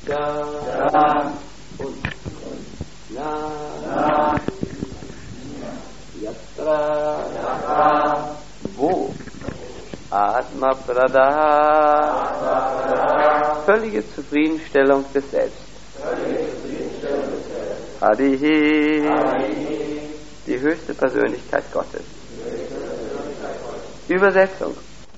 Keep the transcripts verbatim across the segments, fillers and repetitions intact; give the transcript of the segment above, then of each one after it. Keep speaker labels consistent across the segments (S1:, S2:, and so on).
S1: Da, da und Na, Na Yatra, Yatra Wo Atma Prada, völlige Zufriedenstellung des Selbst. Harihi, die höchste Persönlichkeit Gottes. Übersetzung.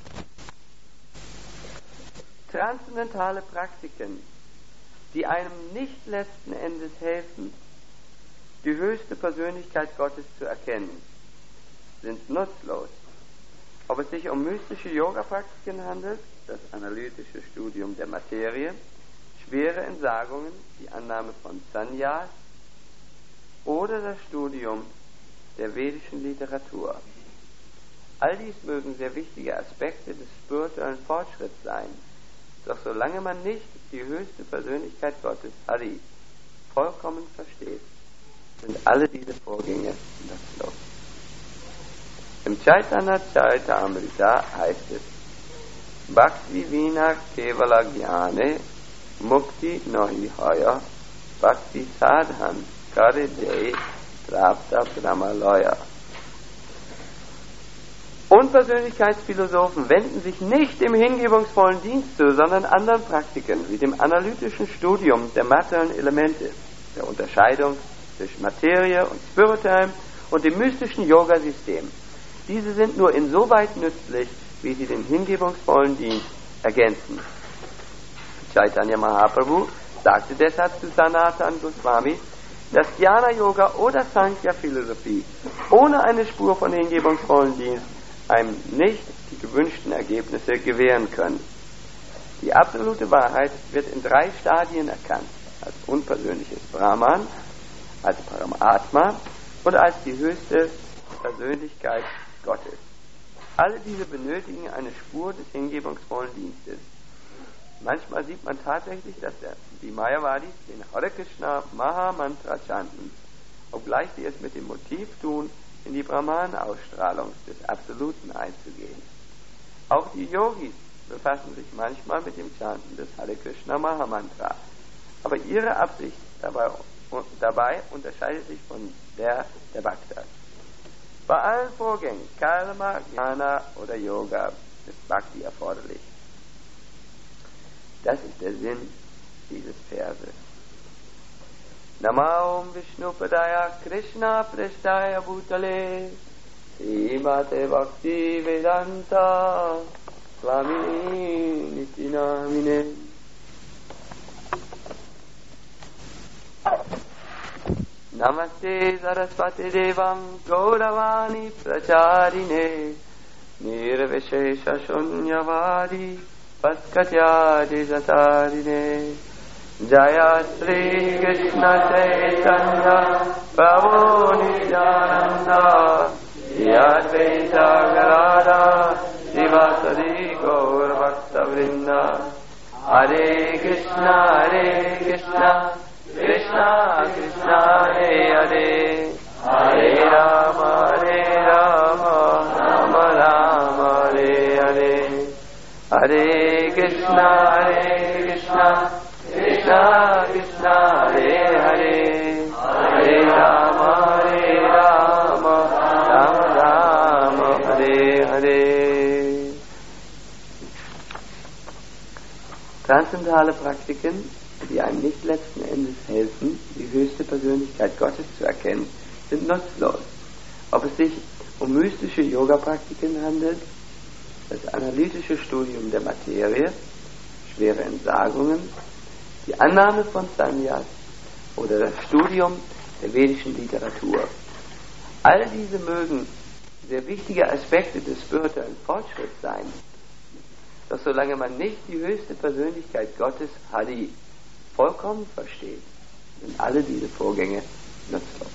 S1: Transzendentale Praktiken, die einem nicht letzten Endes helfen, die höchste Persönlichkeit Gottes zu erkennen, sind nutzlos. Ob es sich um mystische Yoga-Praktiken handelt, das analytische Studium der Materie, schwere Entsagungen, die Annahme von Sannyas oder das Studium der vedischen Literatur. All dies mögen sehr wichtige Aspekte des spirituellen Fortschritts sein, doch solange man nicht die höchste Persönlichkeit Gottes, Hari, vollkommen versteht, sind alle diese Vorgänge nutzlos. Im Chaitanya Charitamrita heißt es: Bhakti vina kevala jnane mukti nahi haya bhakti sadhan kare de prapta brahmalaya. Unpersönlichkeitsphilosophen wenden sich nicht dem hingebungsvollen Dienst zu, sondern anderen Praktiken wie dem analytischen Studium der materiellen Elemente, der Unterscheidung zwischen Materie und Spirituellem und dem mystischen Yoga-System. Diese sind nur insoweit nützlich, wie sie den hingebungsvollen Dienst ergänzen. Chaitanya Mahaprabhu sagte deshalb zu Sanatana Goswami, dass Jnana-Yoga oder Sankhya-Philosophie ohne eine Spur von hingebungsvollen Dienst einem nicht die gewünschten Ergebnisse gewähren können. Die absolute Wahrheit wird in drei Stadien erkannt: als unpersönliches Brahman, als Paramatma und als die höchste Persönlichkeit Gottes. Alle diese benötigen eine Spur des hingebungsvollen Dienstes. Manchmal sieht man tatsächlich, dass die Mayavadis den Hare Krishna Maha Mantra chanten, obgleich sie es mit dem Motiv tun, in die Brahman-Ausstrahlung des Absoluten einzugehen. Auch die Yogis befassen sich manchmal mit dem Chanten des Hare Krishna Maha Mantra, aber ihre Absicht dabei, dabei unterscheidet sich von der der Bhaktas. Bei allen Vorgängen, Karma, Jnana oder Yoga, ist Bhakti erforderlich. Das ist der Sinn dieses Verses. Namo Vishnupadaya Krishna Prasthaya Bhutale Srimate Bhakti Vedanta Swami Niti Namine. Namaste Saraswati Devam Gauravani Pracharine Nirvishesha Shunyavadi Paskatyadi Zatarine Jaya Sri Krishna Chaitanya Prabhu Nityananda Yadvaita Gadadhara Srivasadi Gaur Bhakta Vrinda. Hare Krishna Hare Krishna Krishna Krishna Hare Hare Hare Rama Hare Rama Rama Rama Hare Hare. Hare Krishna Hare Krishna Krishna Krishna Hare Hare Hare Rama Hare Rama Rama Rama Hare Hare. Transzendentale Praktiken, die einem nicht letzten Endes helfen, die höchste Persönlichkeit Gottes zu erkennen, sind nutzlos. Ob es sich um mystische Yoga-Praktiken handelt, das analytische Studium der Materie, schwere Entsagungen, die Annahme von Sannyas oder das Studium der vedischen Literatur. All diese mögen sehr wichtige Aspekte des spirituellen Fortschritts sein. Doch solange man nicht die höchste Persönlichkeit Gottes, Hari, vollkommen versteht, sind alle diese Vorgänge nutzlos.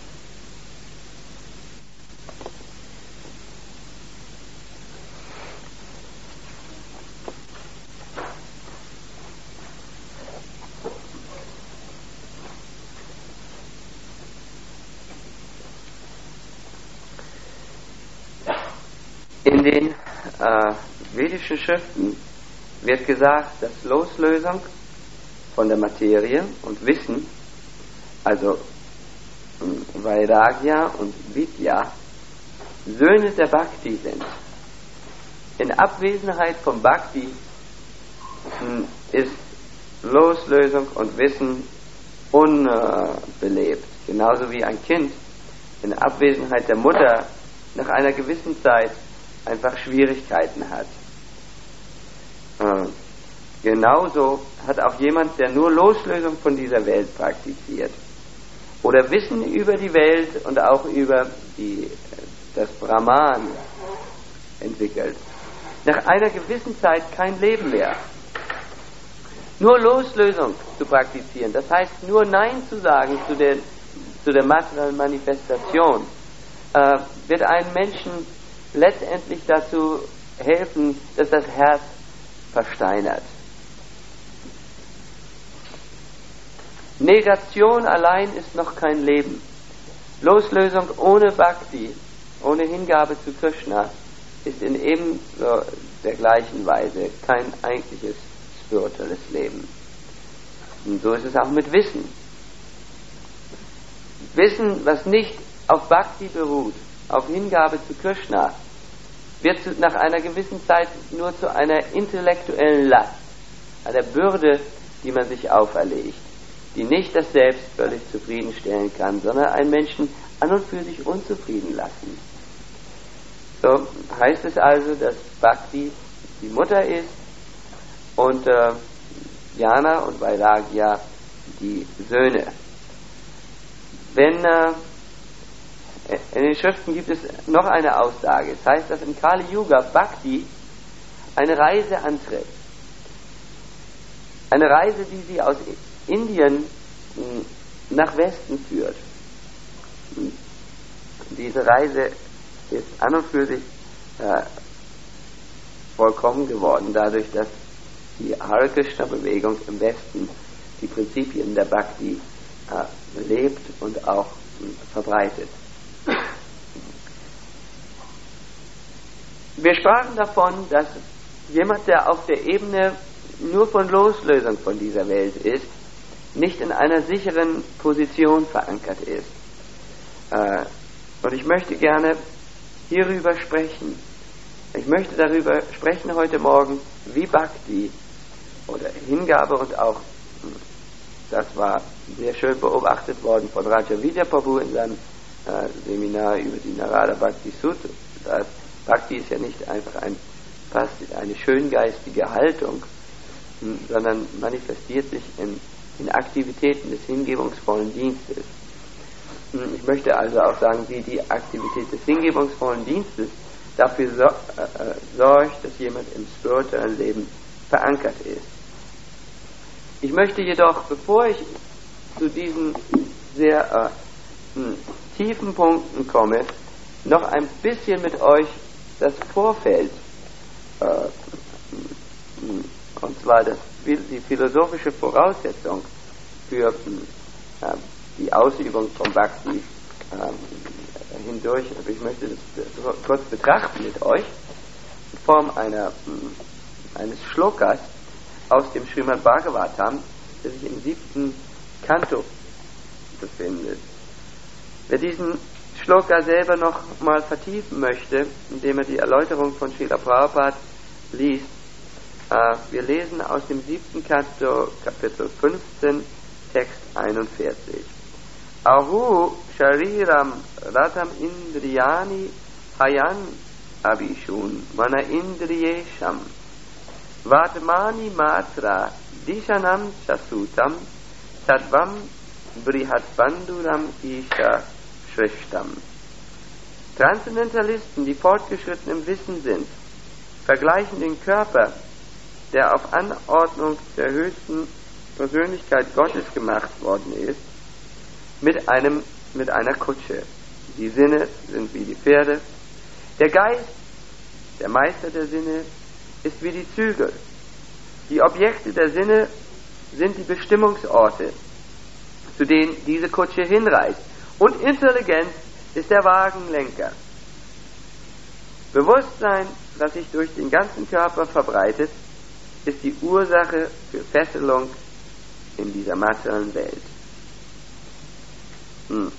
S1: In den äh, vedischen Schriften wird gesagt, dass Loslösung von der Materie und Wissen, also Vairagya und Vidya, Söhne der Bhakti sind. In Abwesenheit von Bhakti ist Loslösung und Wissen unbelebt. Genauso wie ein Kind in Abwesenheit der Mutter nach einer gewissen Zeit einfach Schwierigkeiten hat. Äh, genauso hat auch jemand, der nur Loslösung von dieser Welt praktiziert oder Wissen über die Welt und auch über die, das Brahman entwickelt, nach einer gewissen Zeit kein Leben mehr. Nur Loslösung zu praktizieren, das heißt nur Nein zu sagen zu der, zu der materiellen Manifestation, äh, wird einem Menschen letztendlich dazu helfen, dass das Herz versteinert. Negation allein ist noch kein Leben. Loslösung ohne Bhakti, ohne Hingabe zu Krishna, ist in ebenso der gleichen Weise kein eigentliches spirituelles Leben. Und so ist es auch mit Wissen. Wissen, was nicht auf Bhakti beruht, auf Hingabe zu Krishna, wird zu, nach einer gewissen Zeit nur zu einer intellektuellen Last, einer Bürde, die man sich auferlegt, die nicht das Selbst völlig zufriedenstellen kann, sondern einen Menschen an und für sich unzufrieden lassen. So heißt es also, dass Bhakti die Mutter ist und äh, Jnana und Vairagya die Söhne. Wenn äh, in den Schriften gibt es noch eine Aussage. Es heißt, dass im Kali Yuga Bhakti eine Reise antritt. Eine Reise, die sie aus Indien nach Westen führt. Diese Reise ist an und für sich äh, vollkommen geworden, dadurch, dass die Hare Krishna Bewegung im Westen die Prinzipien der Bhakti äh, lebt und auch äh, verbreitet. Wir sprachen davon, dass jemand, der auf der Ebene nur von Loslösung von dieser Welt ist, nicht in einer sicheren Position verankert ist. Äh, und ich möchte gerne hierüber sprechen. Ich möchte darüber sprechen heute Morgen, wie Bhakti oder Hingabe und auch, das war sehr schön beobachtet worden von Raja Vidya Prabhu in seinem äh, Seminar über die Narada Bhakti Sutra. Das Bhakti ist ja nicht einfach ein, fast eine schöngeistige Haltung, sondern manifestiert sich in, in Aktivitäten des hingebungsvollen Dienstes. Ich möchte also auch sagen, wie die Aktivität des hingebungsvollen Dienstes dafür so, äh, sorgt, dass jemand im spirituellen Leben verankert ist. Ich möchte jedoch, bevor ich zu diesen sehr äh, tiefen Punkten komme, noch ein bisschen mit euch das Vorfeld, äh, und zwar das, die philosophische Voraussetzung für äh, die Ausübung von Bhakti äh, hindurch, also ich möchte das kurz betrachten mit euch, in Form einer, eines Shlokas aus dem Srimad Bhagavatam, der sich im siebten Kanto befindet. Wer diesen Shloka selber noch mal vertiefen möchte, indem er die Erläuterung von Srila Prabhupada liest, äh, wir lesen aus dem siebten Kanto, Kapitel fünfzehn, Text einundvierzig. Ahu shariram ratam indriyani hayan abhishun mana indriyesham vatmani matra dishanam chasutam tadvam brihatbanduram isha shrishtam. Transzendentalisten, die fortgeschritten im Wissen sind, vergleichen den Körper, der auf Anordnung der höchsten Persönlichkeit Gottes gemacht worden ist, mit einem, mit einer Kutsche. Die Sinne sind wie die Pferde. Der Geist, der Meister der Sinne, ist wie die Zügel. Die Objekte der Sinne sind die Bestimmungsorte, zu denen diese Kutsche hinreist. Und Intelligenz ist der Wagenlenker. Bewusstsein, das sich durch den ganzen Körper verbreitet, ist die Ursache für Fesselung in dieser materiellen Welt. Hm.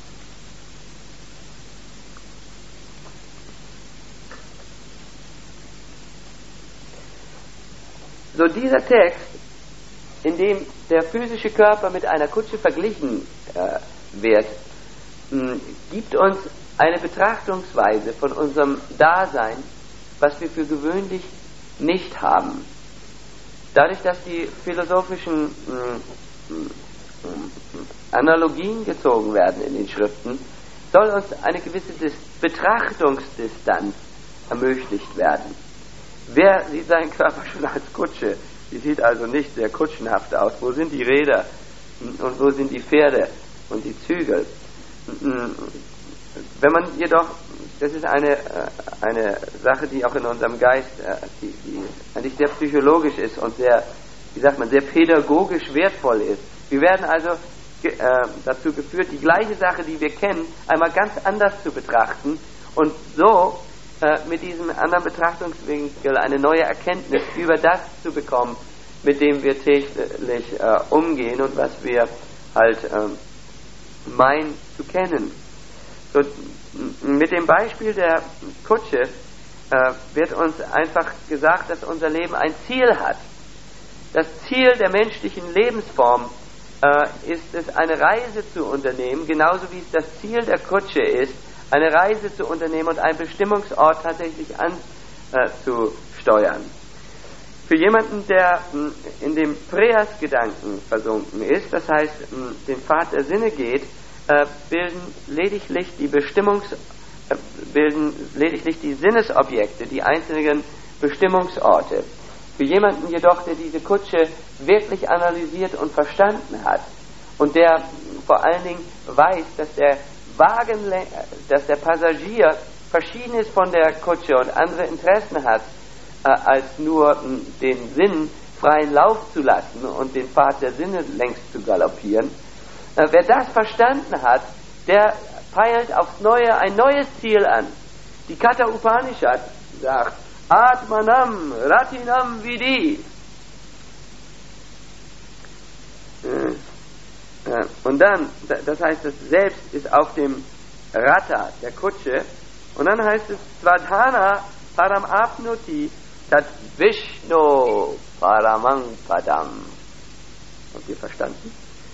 S1: So dieser Text, in dem der physische Körper mit einer Kutsche verglichen äh, wird, mh, gibt uns eine Betrachtungsweise von unserem Dasein, was wir für gewöhnlich nicht haben. Dadurch, dass die philosophischen mh, mh, Analogien gezogen werden in den Schriften, soll uns eine gewisse Dis- Betrachtungsdistanz ermöglicht werden. Wer sieht seinen Körper schon als Kutsche? Die sieht also nicht sehr kutschenhaft aus. Wo sind die Räder und wo sind die Pferde und die Zügel? Wenn man jedoch, das ist eine, eine Sache, die auch in unserem Geist, die, die eigentlich sehr psychologisch ist und sehr, wie sagt man, sehr pädagogisch wertvoll ist. Wir werden also äh, dazu geführt, die gleiche Sache, die wir kennen, einmal ganz anders zu betrachten und so äh, mit diesem anderen Betrachtungswinkel eine neue Erkenntnis über das zu bekommen, mit dem wir täglich äh, umgehen und was wir halt äh, meinen zu kennen. So, mit dem Beispiel der Kutsche äh, wird uns einfach gesagt, dass unser Leben ein Ziel hat. Das Ziel der menschlichen Lebensform äh, ist es, eine Reise zu unternehmen, genauso wie es das Ziel der Kutsche ist, eine Reise zu unternehmen und einen Bestimmungsort tatsächlich anzusteuern. Für jemanden, der mh, in dem Präas-Gedanken versunken ist, das heißt, mh, den Pfad der Sinne geht, äh, bilden lediglich die Bestimmungs, äh, bilden lediglich die Sinnesobjekte, die einzelnen Bestimmungsorte. Für jemanden jedoch, der diese Kutsche wirklich analysiert und verstanden hat und der vor allen Dingen weiß, dass der Wagen, dass der Passagier verschieden ist von der Kutsche und andere Interessen hat, äh, als nur m, den Sinn freien Lauf zu lassen und den Pfad der Sinne längst zu galoppieren. Äh, wer das verstanden hat, der peilt aufs Neue ein neues Ziel an. Die Katha Upanishad sagt, Atmanam Ratinam Vidi. Und dann, das heißt, das Selbst ist auf dem Rata, der Kutsche. Und dann heißt es, Svadhana Param Apnuti Tat Vishnu Paramang Padam. Habt ihr verstanden?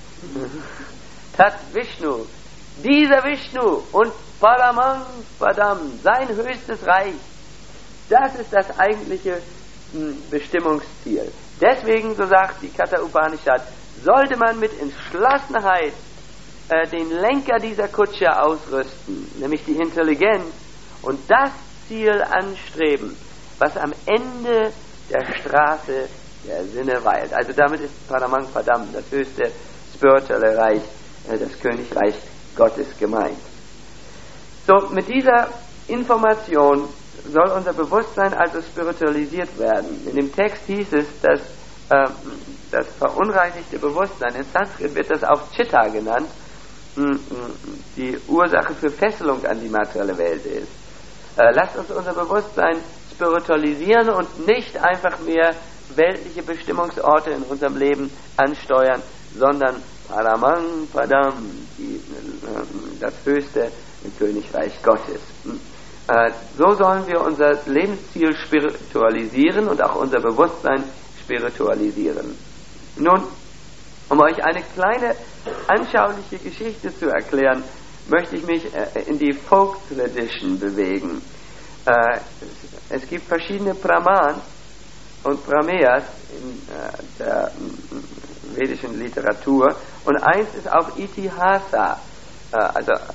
S1: Tat Vishnu. Dieser Vishnu und Paramang Padam, sein höchstes Reich. Das ist das eigentliche m, Bestimmungsziel. Deswegen, so sagt die Katha Upanishad, sollte man mit Entschlossenheit äh, den Lenker dieser Kutsche ausrüsten, nämlich die Intelligenz, und das Ziel anstreben, was am Ende der Straße der Sinne weilt. Also damit ist Paramang Padam, das höchste spirituelle Reich, äh, das Königreich Gottes gemeint. So, mit dieser Information soll unser Bewusstsein also spiritualisiert werden. In dem Text hieß es, dass äh, das verunreinigte Bewusstsein, in Sanskrit wird das auch Chitta genannt, mh, die Ursache für Fesselung an die materielle Welt ist. Äh, lasst uns unser Bewusstsein spiritualisieren und nicht einfach mehr weltliche Bestimmungsorte in unserem Leben ansteuern, sondern Paramang Padam, die, äh, das höchste Königreich Gottes. Äh, so sollen wir unser Lebensziel spiritualisieren und auch unser Bewusstsein spiritualisieren. Nun, um euch eine kleine anschauliche Geschichte zu erklären, möchte ich mich äh, in die Folk Tradition bewegen. Äh, es, es gibt verschiedene Brahmans und Brahmeas in äh, der äh, vedischen Literatur und eins ist auch Itihasa, äh, also äh,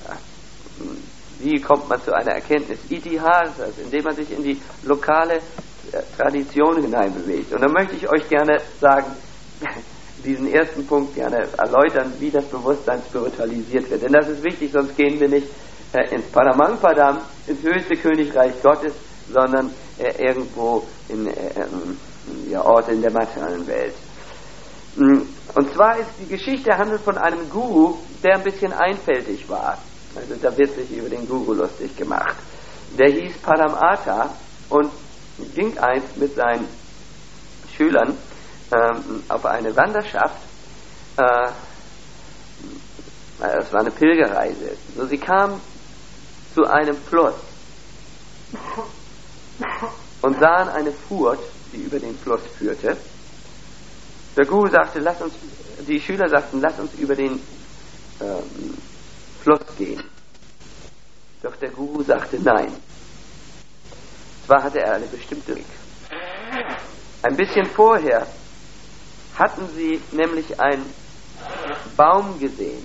S1: wie kommt man zu einer Erkenntnis? Itihasas, indem man sich in die lokale äh, Tradition hineinbewegt. Und dann möchte ich euch gerne sagen, diesen ersten Punkt gerne erläutern, wie das Bewusstsein spiritualisiert wird. Denn das ist wichtig, sonst gehen wir nicht äh, ins Paramang Padam, ins höchste Königreich Gottes, sondern äh, irgendwo in, äh, in ja, Orte in der materiellen Welt. Und zwar ist die Geschichte handelt von einem Guru, der ein bisschen einfältig war. Also da wird sich über den Guru lustig gemacht. Der hieß Paramata und ging einst mit seinen Schülern ähm, auf eine Wanderschaft äh, es war eine Pilgerreise. So, sie kamen zu einem Fluss und sahen eine Furt, die über den Fluss führte. Der Guru sagte, lass uns, die Schüler sagten, lass uns über den ähm, Fluss gehen. Doch der Guru sagte nein. Zwar hatte er eine bestimmte Weg. Ein bisschen vorher hatten sie nämlich einen Baum gesehen,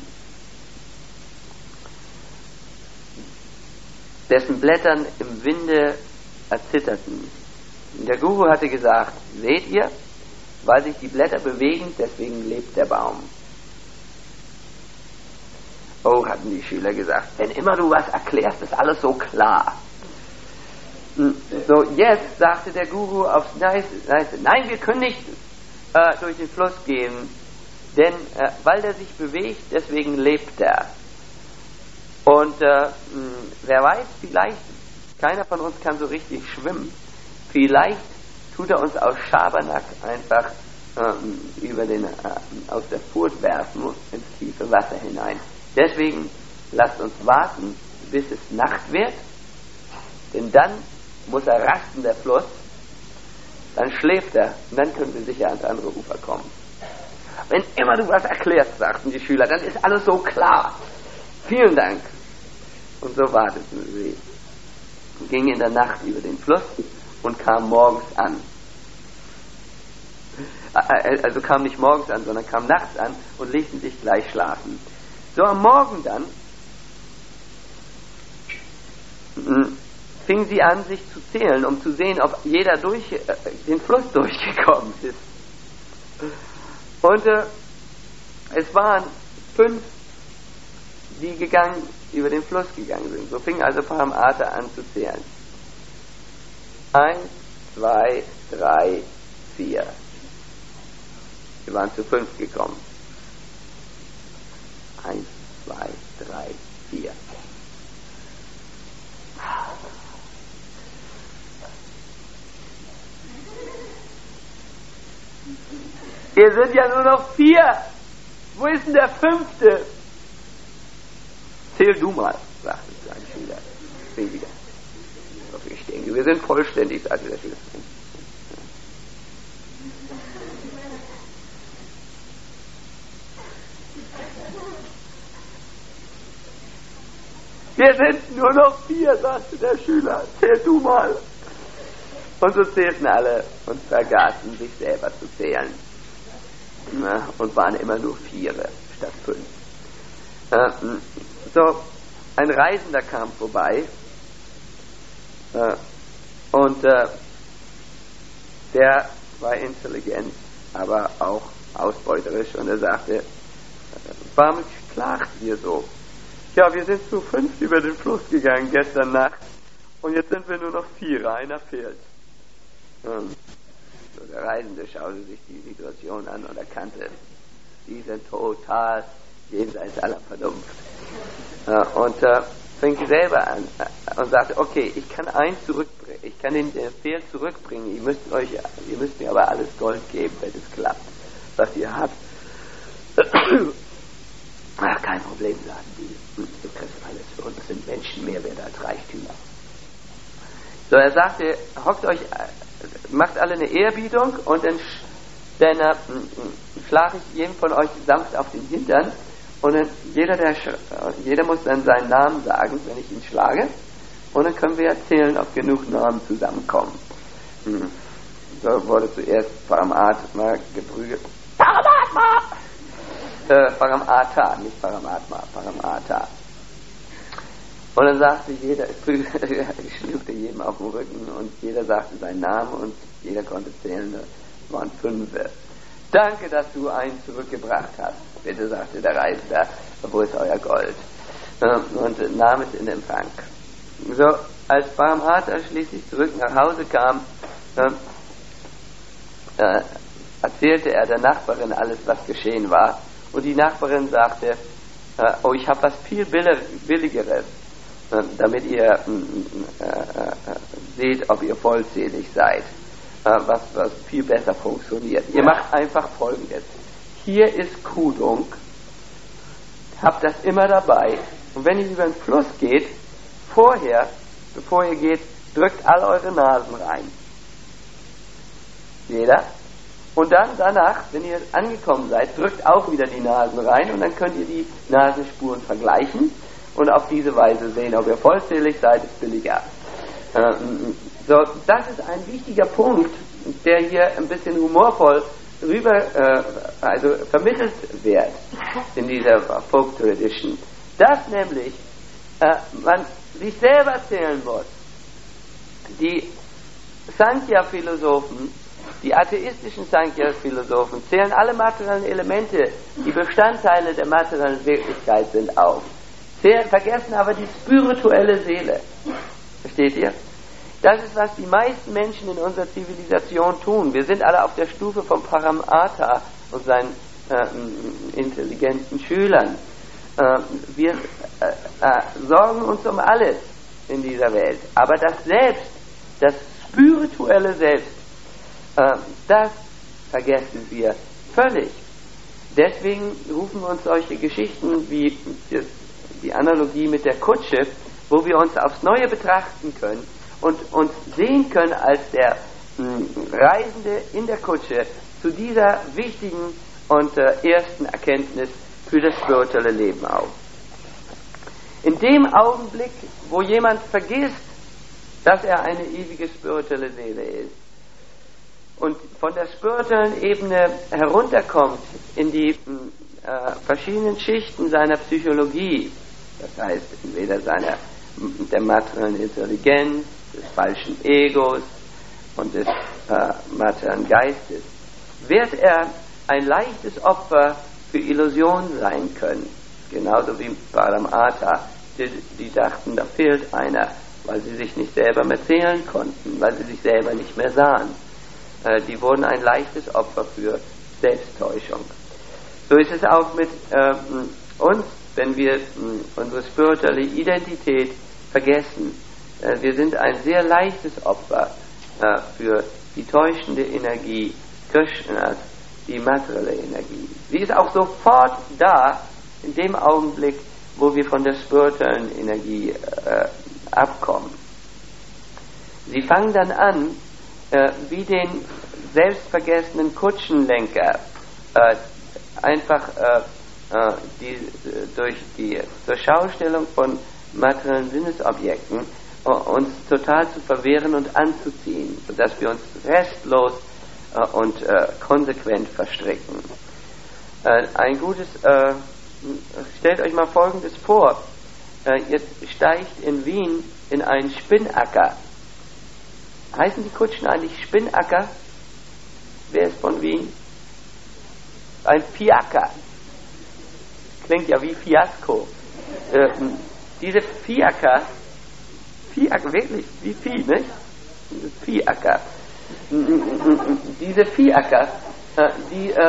S1: dessen Blättern im Winde erzitterten. Der Guru hatte gesagt, seht ihr, weil sich die Blätter bewegen, deswegen lebt der Baum. Oh, hatten die Schüler gesagt, wenn immer du was erklärst, ist alles so klar. So, jetzt sagte der Guru aufs Nice, nice nein, wir können nicht äh, durch den Fluss gehen, denn äh, weil der sich bewegt, deswegen lebt er. Und äh, mh, wer weiß, vielleicht, keiner von uns kann so richtig schwimmen, vielleicht tut er uns aus Schabernack einfach ähm, über den, äh, aus der Furt werfen ins tiefe Wasser hinein. Deswegen lasst uns warten, bis es Nacht wird, denn dann muss er rasten, der Fluss, dann schläft er und dann können wir sicher ans andere Ufer kommen. Wenn immer du was erklärst, sagten die Schüler, dann ist alles so klar. Vielen Dank. Und so warteten sie, gingen in der Nacht über den Fluss und kamen morgens an. Also kamen nicht morgens an, sondern kamen nachts an und legten sich gleich schlafen. So am Morgen dann fingen sie an, sich zu zählen, um zu sehen, ob jeder durch äh, den Fluss durchgekommen ist. Und äh, es waren fünf, die gegangen, über den Fluss gegangen sind. So fing also Paramata an zu zählen. Eins, zwei, drei, vier. Wir waren zu fünf gekommen. Eins, zwei, drei, vier. Wir sind ja nur noch vier. Wo ist denn der fünfte? Zähl du mal, sagte sein Schüler. Weniger. Ich denke, wir sind vollständig, sagte der Schüler. Wir sind nur noch vier, sagte der Schüler. Zähl du mal. Und so zählten alle und vergaßen, sich selber zu zählen. Na, und waren immer nur Viere statt fünf. Äh, so, ein Reisender kam vorbei äh, und äh, der war intelligent, aber auch ausbeuterisch, und er sagte, warum klagt ihr so? Ja, wir sind zu fünf über den Fluss gegangen gestern Nacht und jetzt sind wir nur noch vier, einer fehlt. Ähm, so, der Reisende schaute sich die Situation an und erkannte, die sind total jenseits aller Vernunft. Äh, und äh, fing selber an äh, und sagte, okay, ich kann eins zurückbringen, ich kann den äh, Pferd zurückbringen, ihr müsst euch, ihr müsst mir aber alles Gold geben, wenn es klappt, was ihr habt. Ach, kein Problem, sagen die. Du kriegst alles, für uns sind Menschen mehr wert als Reichtümer. So, er sagte, hockt euch, macht alle eine Ehrerbietung und dann, dann äh, schlage ich jedem von euch sanft auf den Hintern und dann jeder, der, jeder muss dann seinen Namen sagen, wenn ich ihn schlage, und dann können wir erzählen, ob genug Namen zusammenkommen. Hm. So wurde zuerst Paramatma geprügelt. Paramatma! Äh, Paramata, nicht Paramatma, Paramata. Und dann sagte jeder, schlugte jedem auf den Rücken und jeder sagte seinen Namen und jeder konnte zählen, das waren fünf. Danke, dass du einen zurückgebracht hast. Bitte, sagte der Reisender, wo ist euer Gold? Und nahm es in Empfang. So, als Paramata schließlich zurück nach Hause kam, äh, erzählte er der Nachbarin alles, was geschehen war. Und die Nachbarin sagte, äh, oh, ich habe was viel Billigeres, äh, damit ihr äh, äh, seht, ob ihr vollzählig seid, äh, was, was viel besser funktioniert. Ihr macht einfach Folgendes. hier ist Kudung, habt das immer dabei. Und wenn ihr über den Fluss geht, vorher, bevor ihr geht, drückt all eure Nasen rein. Jeder. Und dann danach, wenn ihr angekommen seid, drückt auch wieder die Nasen rein und dann könnt ihr die Nasenspuren vergleichen und auf diese Weise sehen, ob ihr vollzählig seid, ist billiger. Ähm, so, das ist ein wichtiger Punkt, der hier ein bisschen humorvoll rüber, äh, also vermittelt wird in dieser Folk Tradition. Dass nämlich äh, man sich selber zählen muss. Die Sankhya-Philosophen, die atheistischen Sankhya-Philosophen zählen alle materiellen Elemente, die Bestandteile der materiellen Wirklichkeit sind, auf. Zählen, vergessen aber die spirituelle Seele. Versteht ihr? Das ist, was die meisten Menschen in unserer Zivilisation tun. Wir sind alle auf der Stufe von Paramartha und seinen äh, intelligenten Schülern. Äh, wir äh, äh, sorgen uns um alles in dieser Welt. Aber das Selbst, das spirituelle Selbst, äh, das vergessen wir völlig. Deswegen rufen uns solche Geschichten wie die, die Analogie mit der Kutsche, wo wir uns aufs Neue betrachten können und uns sehen können als der mh, Reisende in der Kutsche zu dieser wichtigen und äh, ersten Erkenntnis für das spirituelle Leben auf. In dem Augenblick, wo jemand vergisst, dass er eine ewige spirituelle Seele ist und von der spirituellen Ebene herunterkommt in die äh, verschiedenen Schichten seiner Psychologie, das heißt entweder seiner der materiellen Intelligenz, des falschen Egos und des äh, materiellen Geistes, wird er ein leichtes Opfer für Illusionen sein können. Genauso wie Paramartha, die, die dachten, da fehlt einer, weil sie sich nicht selber mehr zählen konnten, weil sie sich selber nicht mehr sahen. Äh, die wurden ein leichtes Opfer für Selbsttäuschung. So ist es auch mit äh, uns, wenn wir äh, unsere spirituelle Identität vergessen. Äh, wir sind ein sehr leichtes Opfer äh, für die täuschende Energie Krishnas, die materielle Energie. Sie ist auch sofort da, in dem Augenblick, wo wir von der spirituellen Energie äh, abkommen. Sie fangen dann an, äh, wie den selbstvergessenen Kutschenlenker, äh, einfach äh, äh, die, durch die Durchschaustellung von materiellen Sinnesobjekten äh, uns total zu verwehren und anzuziehen, sodass wir uns restlos äh, und äh, konsequent verstricken. Äh, ein gutes, äh, stellt euch mal Folgendes vor. Äh, ihr steigt in Wien in einen Spinnacker. Heißen die Kutschen eigentlich Spinnacker? Wer ist von Wien? Ein Fiaker. Klingt ja wie Fiasko. Äh, diese Fiaker, Fiaker, wirklich, wie Vieh, nicht? Fiaker. Diese Fiaker, äh, die, äh,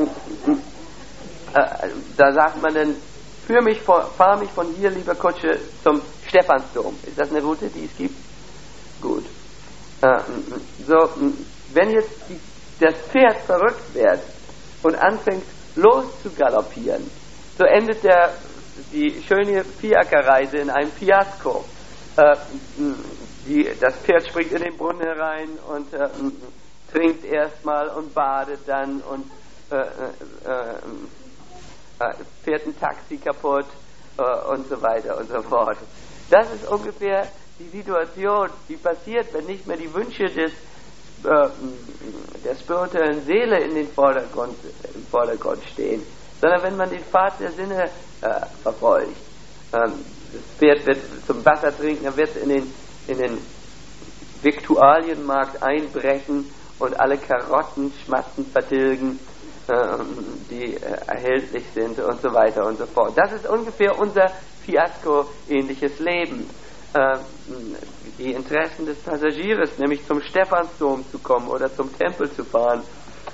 S1: äh, da sagt man dann, führ mich, fahr mich von hier, liebe Kutsche, zum Stephansdom. Ist das eine Route, die es gibt? Gut. Äh, so, wenn jetzt die, das Pferd verrückt wird und anfängt loszugaloppieren, so endet der, die schöne Fiakerreise in einem Fiasko. Äh, die, das Pferd springt in den Brunnen herein und äh, trinkt erstmal und badet dann und äh, äh, äh, fährt ein Taxi kaputt äh, und so weiter und so fort. Das ist ungefähr die Situation, die passiert, wenn nicht mehr die Wünsche des, äh, der spirituellen Seele in den Vordergrund, im Vordergrund stehen, sondern wenn man den Pfad der Sinne äh, verfolgt. Ähm, das Pferd wird zum Wasser trinken, er wird in den, in den Viktualienmarkt einbrechen und alle Karotten, Schmatzen vertilgen, äh, die äh, erhältlich sind und so weiter und so fort. Das ist ungefähr unser Fiasko-ähnliches Leben. Äh, die Interessen des Passagiers, nämlich zum Stephansdom zu kommen oder zum Tempel zu fahren,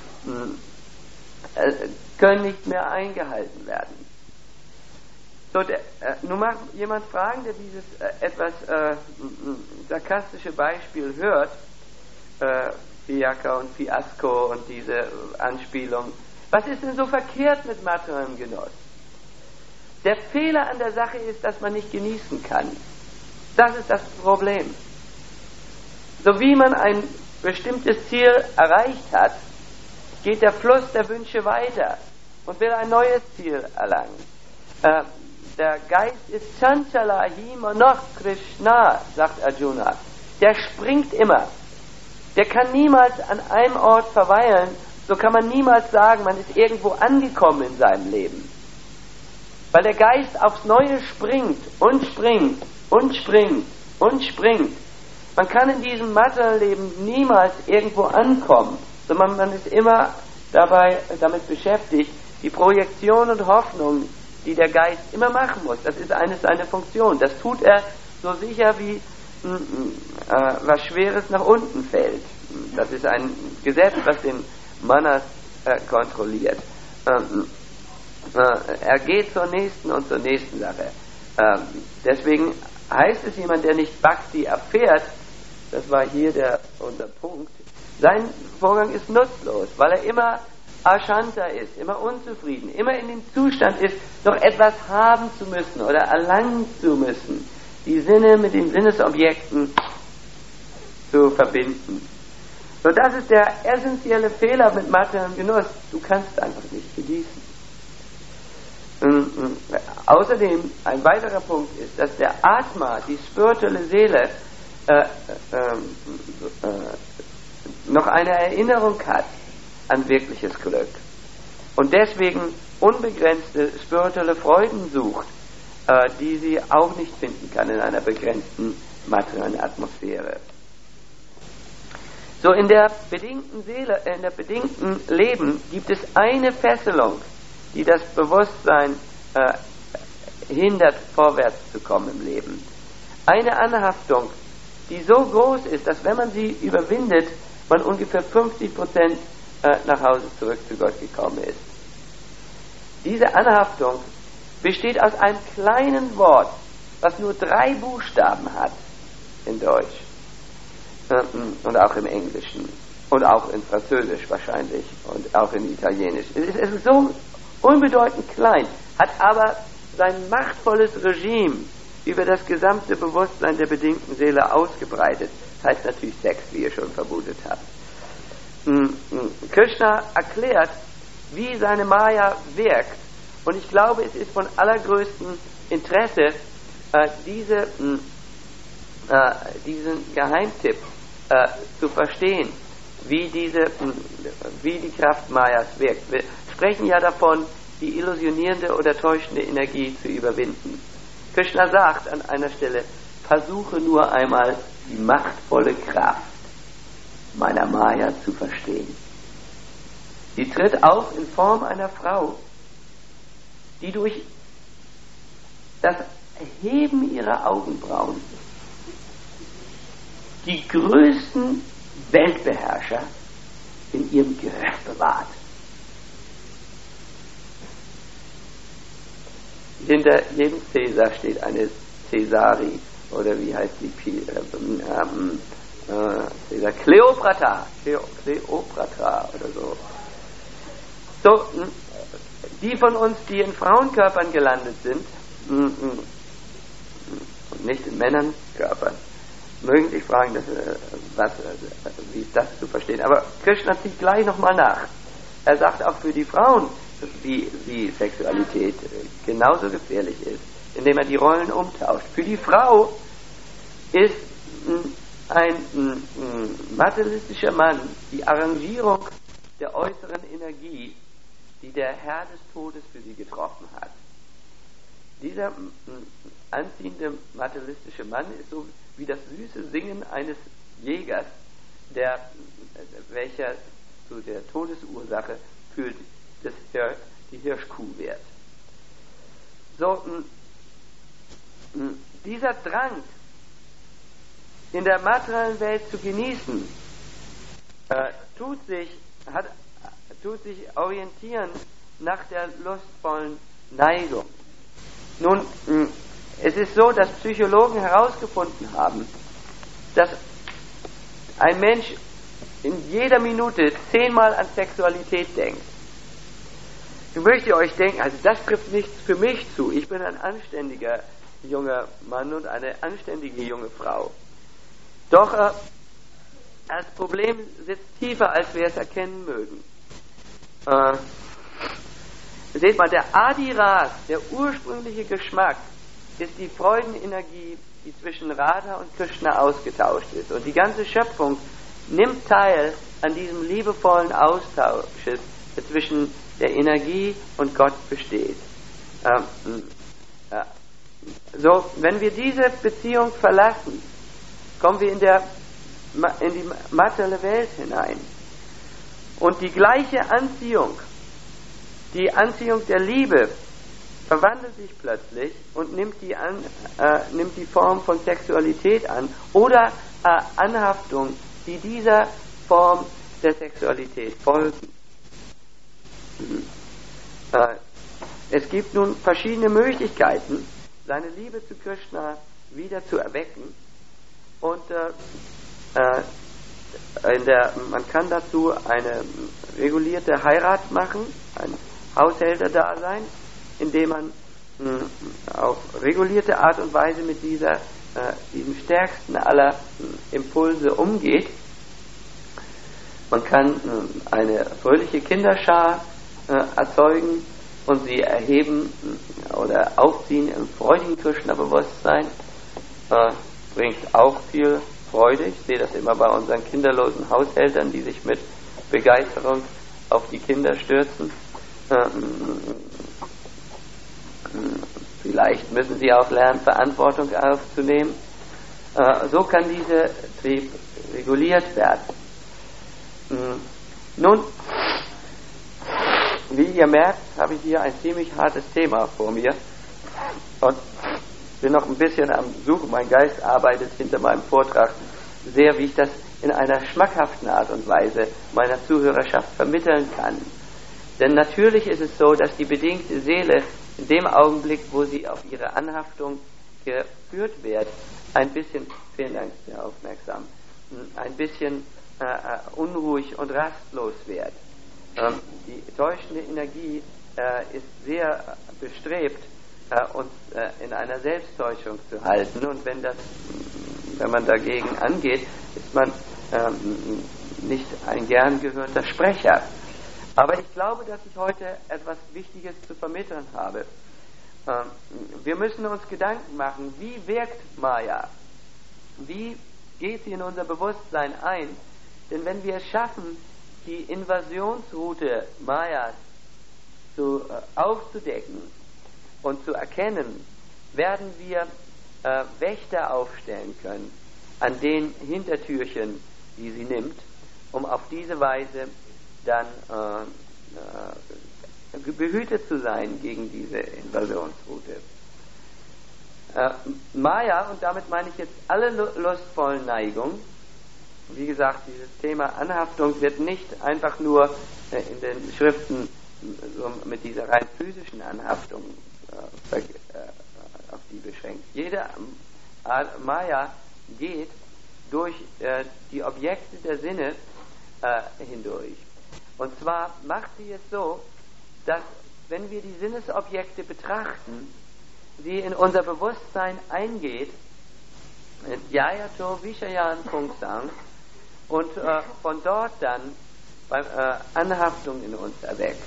S1: äh, können nicht mehr eingehalten werden. So, der, äh, nun mag jemand fragen, der dieses äh, etwas äh, sarkastische Beispiel hört, äh, Fiaker und Fiasko und diese Anspielung, Was ist denn so verkehrt mit materiellem Genuss? Der Fehler an der Sache ist, dass man nicht genießen kann. Das ist das Problem. So wie man ein bestimmtes Ziel erreicht hat, geht der Fluss der Wünsche weiter und will ein neues Ziel erlangen. Äh, der Geist ist Chanchala Himanoch Krishna, sagt Arjuna. Der springt immer. Der kann niemals an einem Ort verweilen. So kann man niemals sagen, man ist irgendwo angekommen in seinem Leben. Weil der Geist aufs Neue springt und springt und springt und springt. Man kann in diesem Materielleben niemals irgendwo ankommen, sondern man ist immer dabei damit beschäftigt, die Projektion und Hoffnung, die der Geist immer machen muss. Das ist eine seiner Funktionen. Das tut er so sicher wie mh, äh, was Schweres nach unten fällt. Das ist ein Gesetz, was den Manas äh, kontrolliert. Ähm, äh, er geht zur nächsten und zur nächsten Sache. Ähm, deswegen heißt es, jemand, der nicht Bhakti erfährt, das war hier der, unser Punkt, sein Vorgang ist nutzlos, weil er immer Ashanta ist, immer unzufrieden, immer in dem Zustand ist, noch etwas haben zu müssen oder erlangen zu müssen, die Sinne mit den Sinnesobjekten zu verbinden. So, das ist der essentielle Fehler mit materiellem Genuss. Du kannst einfach nicht genießen. Ähm, äh, außerdem, ein weiterer Punkt ist, dass der Atma, die spirituelle Seele, äh, äh, äh, noch eine Erinnerung hat an wirkliches Glück und deswegen unbegrenzte spirituelle Freuden sucht, äh, die sie auch nicht finden kann in einer begrenzten materiellen Atmosphäre. So, in der bedingten Seele, in der bedingten Leben gibt es eine Fesselung, die das Bewusstsein äh, hindert, vorwärts zu kommen im Leben. Eine Anhaftung, die so groß ist, dass wenn man sie überwindet, man ungefähr fünfzig Prozent äh, nach Hause zurück zu Gott gekommen ist. Diese Anhaftung besteht aus einem kleinen Wort, was nur drei Buchstaben hat in Deutsch. Und auch im Englischen und auch in Französisch wahrscheinlich und auch in Italienisch. Es ist, es ist so unbedeutend klein, hat aber sein machtvolles Regime über das gesamte Bewusstsein der bedingten Seele ausgebreitet. Das heißt natürlich Sex, wie ihr schon vermutet habt. Krishna erklärt, wie seine Maya wirkt, und ich glaube, es ist von allergrößtem Interesse, äh, diese, äh, diesen Geheimtipp Äh, zu verstehen, wie diese, wie die Kraft Mayas wirkt. Wir sprechen ja davon, die illusionierende oder täuschende Energie zu überwinden. Krishna sagt an einer Stelle, versuche nur einmal die machtvolle Kraft meiner Maya zu verstehen. Sie tritt auf in Form einer Frau, die durch das Erheben ihrer Augenbrauen die größten Weltbeherrscher in ihrem Gehör bewahrt. Hinter jedem Cäsar steht eine Cäsari, oder wie heißt die Pi, äh, ähm, äh, Cäsar, Kleopatra, Kleopatra oder so. So, die von uns, die in Frauenkörpern gelandet sind, und nicht in Männernkörpern, mögen sich fragen, dass, was, wie ist das zu verstehen. Aber Krishna zieht gleich nochmal nach. Er sagt auch für die Frauen, wie, wie Sexualität genauso gefährlich ist, indem er die Rollen umtauscht. Für die Frau ist ein, ein materialistischer Mann die Arrangierung der äußeren Energie, die der Herr des Todes für sie getroffen hat. Dieser anziehende materialistische Mann ist so wie das süße Singen eines Jägers, der, welcher zu der Todesursache für das Hir- die Hirschkuh wird. So, m- m- dieser Drang, in der materiellen Welt zu genießen, äh, tut sich, hat, tut sich orientieren nach der lustvollen Neigung. Nun, m- es ist so, dass Psychologen herausgefunden haben, dass ein Mensch in jeder Minute zehnmal an Sexualität denkt. Nun möchte ihr euch denken, also das trifft nichts für mich zu. Ich bin ein anständiger junger Mann und eine anständige junge Frau. Doch äh, das Problem sitzt tiefer, als wir es erkennen mögen. Äh, seht mal, der Adi Ras, der ursprüngliche Geschmack, ist die Freudenenergie, die zwischen Radha und Krishna ausgetauscht ist. Und die ganze Schöpfung nimmt teil an diesem liebevollen Austausch, der zwischen der Energie und Gott besteht. Ähm, äh, so, wenn wir diese Beziehung verlassen, kommen wir in, der, in die materielle Welt hinein. Und die gleiche Anziehung, die Anziehung der Liebe, verwandelt sich plötzlich und nimmt die, an, äh, nimmt die Form von Sexualität an oder äh, Anhaftung, die dieser Form der Sexualität folgen. Mhm. Äh, es gibt nun verschiedene Möglichkeiten, seine Liebe zu Krishna wieder zu erwecken und äh, äh, in der, man kann dazu eine regulierte Heirat machen, ein Haushälterdasein, indem man mh, auf regulierte Art und Weise mit dieser, äh, diesem stärksten aller mh, Impulse umgeht. Man kann mh, eine fröhliche Kinderschar äh, erzeugen und sie erheben mh, oder aufziehen im freudigen Krishna-Bewusstsein. Äh, bringt auch viel Freude. Ich sehe das immer bei unseren kinderlosen Haushältern, die sich mit Begeisterung auf die Kinder stürzen. Äh, Vielleicht müssen sie auch lernen, Verantwortung aufzunehmen. Äh, so kann dieser Trieb reguliert werden. Hm. Nun, wie ihr merkt, habe ich hier ein ziemlich hartes Thema vor mir und bin noch ein bisschen am Suchen. Mein Geist arbeitet hinter meinem Vortrag sehr, wie ich das in einer schmackhaften Art und Weise meiner Zuhörerschaft vermitteln kann. Denn natürlich ist es so, dass die bedingte Seele in dem Augenblick, wo sie auf ihre Anhaftung geführt wird, ein bisschen, vielen Dank, sehr aufmerksam, ein bisschen äh, unruhig und rastlos wird. Ähm, die täuschende Energie äh, ist sehr bestrebt, äh, uns äh, in einer Selbsttäuschung zu halten. Und wenn das, wenn man dagegen angeht, ist man ähm, nicht ein gern gehörter Sprecher. Aber ich glaube, dass ich heute etwas Wichtiges zu vermitteln habe. Wir müssen uns Gedanken machen, wie wirkt Maya? Wie geht sie in unser Bewusstsein ein? Denn wenn wir es schaffen, die Invasionsroute Mayas zu, äh, aufzudecken und zu erkennen, werden wir äh, Wächter aufstellen können an den Hintertürchen, die sie nimmt, um auf diese Weise dann äh, äh, behütet zu sein gegen diese Invasionsroute. Äh, Maya, und damit meine ich jetzt alle lustvollen Neigungen, wie gesagt, dieses Thema Anhaftung wird nicht einfach nur äh, in den Schriften so mit dieser rein physischen Anhaftung äh, äh, auf die beschränkt. Jede äh, Maya geht durch äh, die Objekte der Sinne äh, hindurch. Und zwar macht sie es so, dass, wenn wir die Sinnesobjekte betrachten, sie in unser Bewusstsein eingeht, Dhyayato Vishayan Pungsang, und äh, von dort dann bei, äh, Anhaftung in uns erweckt.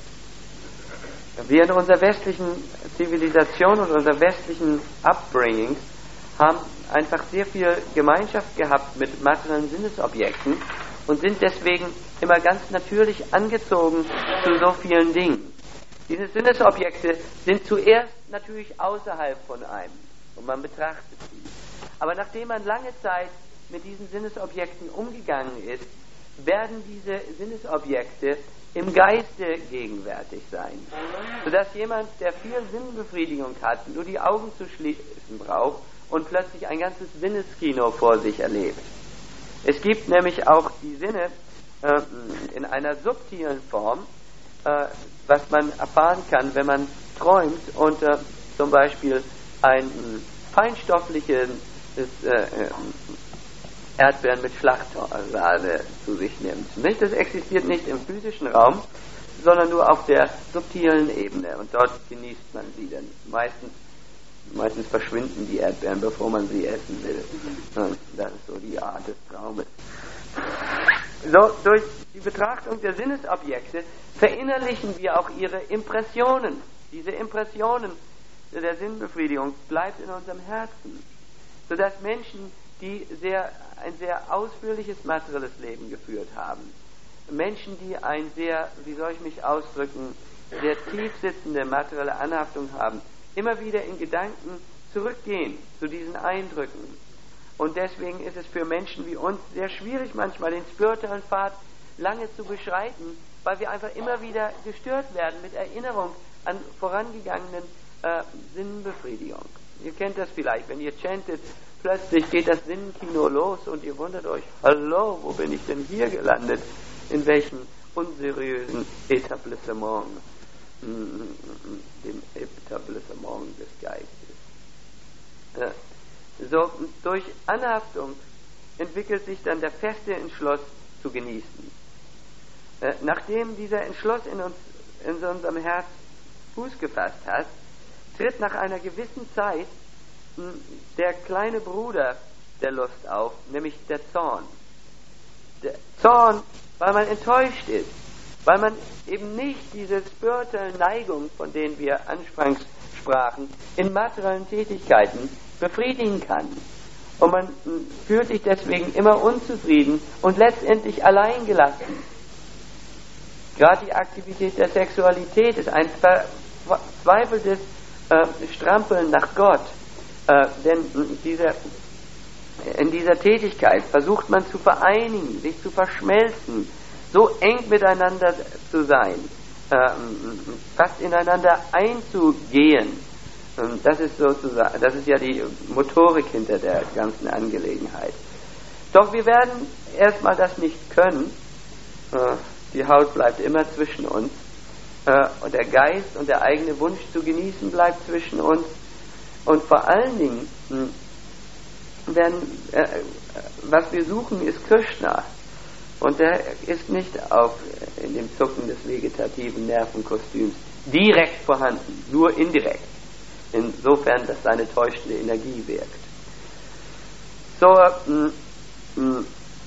S1: Wir in unserer westlichen Zivilisation und unserer westlichen Upbringing haben einfach sehr viel Gemeinschaft gehabt mit materiellen Sinnesobjekten und sind deswegen immer ganz natürlich angezogen zu so vielen Dingen. Diese Sinnesobjekte sind zuerst natürlich außerhalb von einem und man betrachtet sie. Aber nachdem man lange Zeit mit diesen Sinnesobjekten umgegangen ist, werden diese Sinnesobjekte im Geiste gegenwärtig sein. Sodass jemand, der viel Sinnbefriedigung hat, nur die Augen zu schließen braucht und plötzlich ein ganzes Sinneskino vor sich erlebt. Es gibt nämlich auch die Sinne äh, in einer subtilen Form, äh, was man erfahren kann, wenn man träumt und äh, zum Beispiel ein feinstoffliches äh, Erdbeeren mit Schlachtsahne zu sich nimmt. Nicht? Das existiert nicht im physischen Raum, sondern nur auf der subtilen Ebene. Und dort genießt man sie dann. Meistens, meistens verschwinden die Erdbeeren, bevor man sie essen will. Und das ist so die Art des Traumes. So, durch die Betrachtung der Sinnesobjekte verinnerlichen wir auch ihre Impressionen. Diese Impressionen der Sinnbefriedigung bleibt in unserem Herzen, sodass Menschen, die sehr, ein sehr ausführliches materielles Leben geführt haben, Menschen, die ein sehr, wie soll ich mich ausdrücken, sehr tief sitzende materielle Anhaftung haben, immer wieder in Gedanken zurückgehen zu diesen Eindrücken. Und deswegen ist es für Menschen wie uns sehr schwierig, manchmal den spirituellen Pfad lange zu beschreiten, weil wir einfach immer wieder gestört werden mit Erinnerung an vorangegangenen äh, Sinnbefriedigung. Ihr kennt das vielleicht, wenn ihr chantet, plötzlich geht das Sinnenkino los und ihr wundert euch, hallo, wo bin ich denn hier gelandet? In welchem unseriösen Etablissement, dem Etablissement des Geistes. Äh, so, durch Anhaftung entwickelt sich dann der feste Entschluss zu genießen. Äh, nachdem dieser Entschluss in uns, in unserem Herz Fuß gefasst hat, tritt nach einer gewissen Zeit mh, der kleine Bruder der Lust auf, nämlich der Zorn. Der Zorn, weil man enttäuscht ist, weil man eben nicht diese spirituellen Neigungen, von denen wir anfangs sprachen, in materiellen Tätigkeiten befriedigen kann. Und man fühlt sich deswegen immer unzufrieden und letztendlich alleingelassen. Gerade die Aktivität der Sexualität ist ein verzweifeltes äh, Strampeln nach Gott. Äh, denn diese In dieser Tätigkeit versucht man zu vereinigen, sich zu verschmelzen, so eng miteinander zu sein, äh, fast ineinander einzugehen. Das ist sozusagen, das ist ja die Motorik hinter der ganzen Angelegenheit. Doch wir werden erstmal das nicht können. Äh, die Haut bleibt immer zwischen uns. Äh, und der Geist und der eigene Wunsch zu genießen bleibt zwischen uns. Und vor allen Dingen, mh, Wenn, äh, was wir suchen, ist Krishna. Und der ist nicht auf, in dem Zucken des vegetativen Nervenkostüms direkt vorhanden, nur indirekt. Insofern, dass seine täuschende Energie wirkt. So, mh, mh,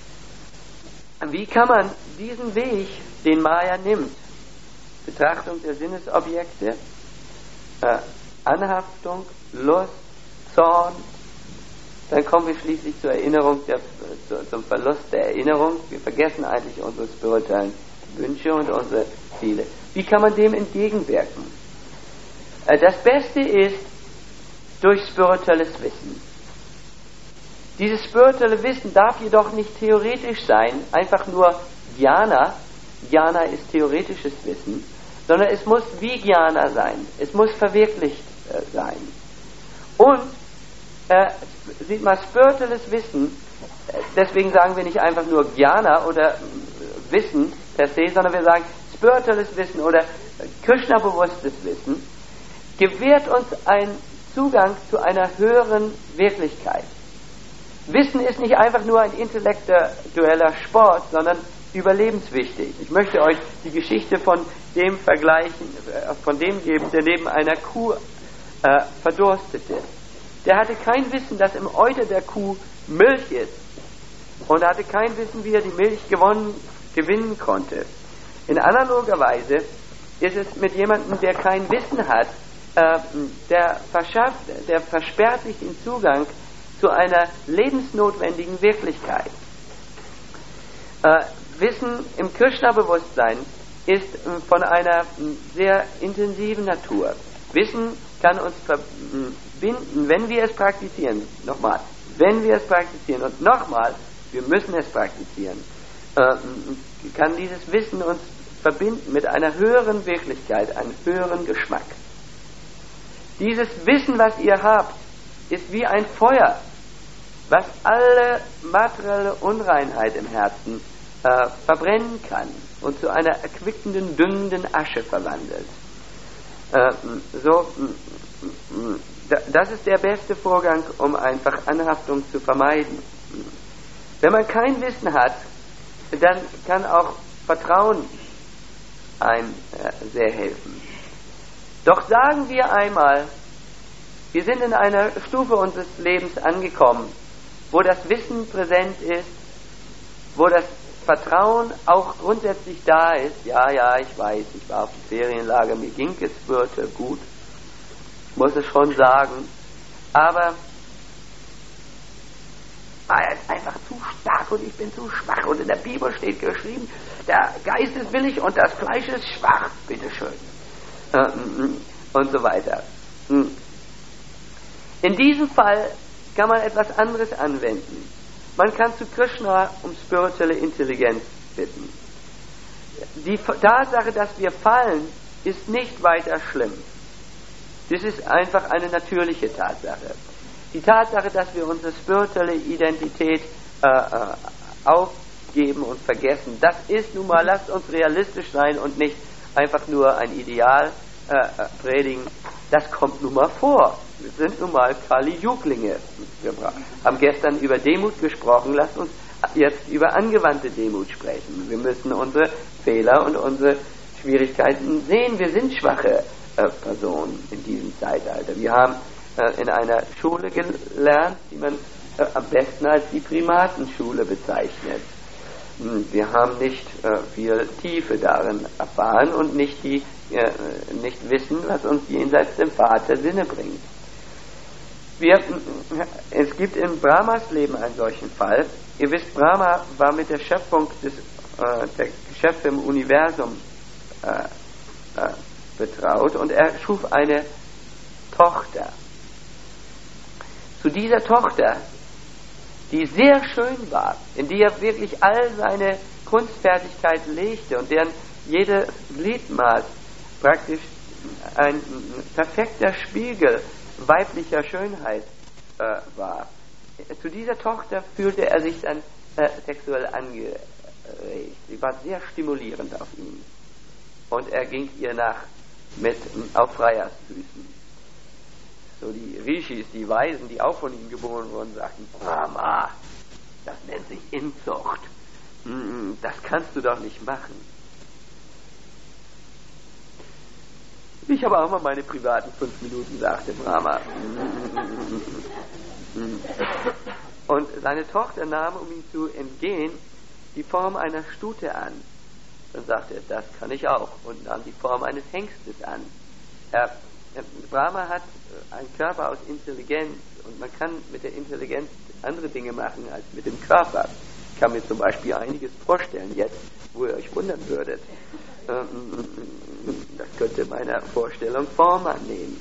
S1: wie kann man diesen Weg, den Maya nimmt, Betrachtung der Sinnesobjekte, äh, Anhaftung, Lust, Zorn, dann kommen wir schließlich zur Erinnerung, der, zu, zum Verlust der Erinnerung. Wir vergessen eigentlich unsere spirituellen Wünsche und unsere Ziele. Wie kann man dem entgegenwirken? Das Beste ist durch spirituelles Wissen. Dieses spirituelle Wissen darf jedoch nicht theoretisch sein, einfach nur Jnana. Jnana ist theoretisches Wissen, sondern es muss Vijnana sein. Es muss verwirklicht äh, sein. Und Äh, sieht man, spirituelles Wissen, äh, deswegen sagen wir nicht einfach nur Jnana oder äh, Wissen per se, sondern wir sagen spirituelles Wissen oder äh, Krishna-bewusstes Wissen, gewährt uns einen Zugang zu einer höheren Wirklichkeit. Wissen ist nicht einfach nur ein intellektueller Sport, sondern überlebenswichtig. Ich möchte euch die Geschichte von dem vergleichen, äh, von dem geben, der neben einer Kuh äh, verdurstete. Der hatte kein Wissen, dass im Euter der Kuh Milch ist. Und er hatte kein Wissen, wie er die Milch gewonnen, gewinnen konnte. In analoger Weise ist es mit jemandem, der kein Wissen hat, äh, der verschafft, der versperrt sich den Zugang zu einer lebensnotwendigen Wirklichkeit. Äh, Wissen im Krishna-Bewusstsein ist äh, von einer äh, sehr intensiven Natur. Wissen kann uns verbinden, wenn wir es praktizieren. Nochmal, wenn wir es praktizieren und nochmal, wir müssen es praktizieren, äh, kann dieses Wissen uns verbinden mit einer höheren Wirklichkeit, einem höheren Geschmack. Dieses Wissen, was ihr habt, ist wie ein Feuer, was alle materielle Unreinheit im Herzen äh, verbrennen kann und zu einer erquickenden, dünnenden Asche verwandelt. Äh, so, das ist der beste Vorgang, um einfach Anhaftung zu vermeiden. Wenn man kein Wissen hat, dann kann auch Vertrauen einem äh, sehr helfen. Doch sagen wir einmal, wir sind in einer Stufe unseres Lebens angekommen, wo das Wissen präsent ist, wo das Vertrauen auch grundsätzlich da ist. Ja, ja, ich weiß, ich war auf dem Ferienlager, mir ging es spürte gut, muss es schon sagen, aber er ist einfach zu stark und ich bin zu schwach. Und in der Bibel steht geschrieben, der Geist ist willig und das Fleisch ist schwach. Bitteschön. Und so weiter. In diesem Fall kann man etwas anderes anwenden. Man kann zu Krishna um spirituelle Intelligenz bitten. Die Tatsache, dass wir fallen, ist nicht weiter schlimm. Das ist einfach eine natürliche Tatsache. Die Tatsache, dass wir unsere spirituelle Identität äh, äh, aufgeben und vergessen, das ist nun mal, lasst uns realistisch sein und nicht einfach nur ein Ideal äh, äh, predigen. Das kommt nun mal vor. Wir sind nun mal Kali-Juglinge. Wir haben gestern über Demut gesprochen, lasst uns jetzt über angewandte Demut sprechen. Wir müssen unsere Fehler und unsere Schwierigkeiten sehen. Wir sind schwache äh, Personen in diesem Zeitalter. Wir haben in einer Schule gelernt, die man äh, am besten als die Primatenschule bezeichnet. Wir haben nicht äh, viel Tiefe darin erfahren und nicht, die, äh, nicht wissen, was uns jenseits dem Vater Sinne bringt. Wir, es gibt in Brahmas Leben einen solchen Fall. Ihr wisst, Brahma war mit der Schöpfung des äh, der Geschöpfe im Universum äh, äh, betraut und er schuf eine Tochter. Zu dieser Tochter, die sehr schön war, in die er wirklich all seine Kunstfertigkeit legte und deren jede Gliedmaß praktisch ein perfekter Spiegel weiblicher Schönheit äh, war. Zu dieser Tochter fühlte er sich dann äh, sexuell angeregt. Sie war sehr stimulierend auf ihn. Und er ging ihr nach mit auf Freiersfüßen. So die Rishis, die Weisen, die auch von ihm geboren wurden, sagten, Brahma, das nennt sich Inzucht. Das kannst du doch nicht machen. Ich habe auch mal meine privaten fünf Minuten, sagte Brahma. Und seine Tochter nahm, um ihm zu entgehen, die Form einer Stute an. Dann sagte er, das kann ich auch, und nahm die Form eines Hengstes an. Er Brahma hat einen Körper aus Intelligenz und man kann mit der Intelligenz andere Dinge machen als mit dem Körper. Ich kann mir zum Beispiel einiges vorstellen jetzt, wo ihr euch wundern würdet. Das könnte meiner Vorstellung Form annehmen.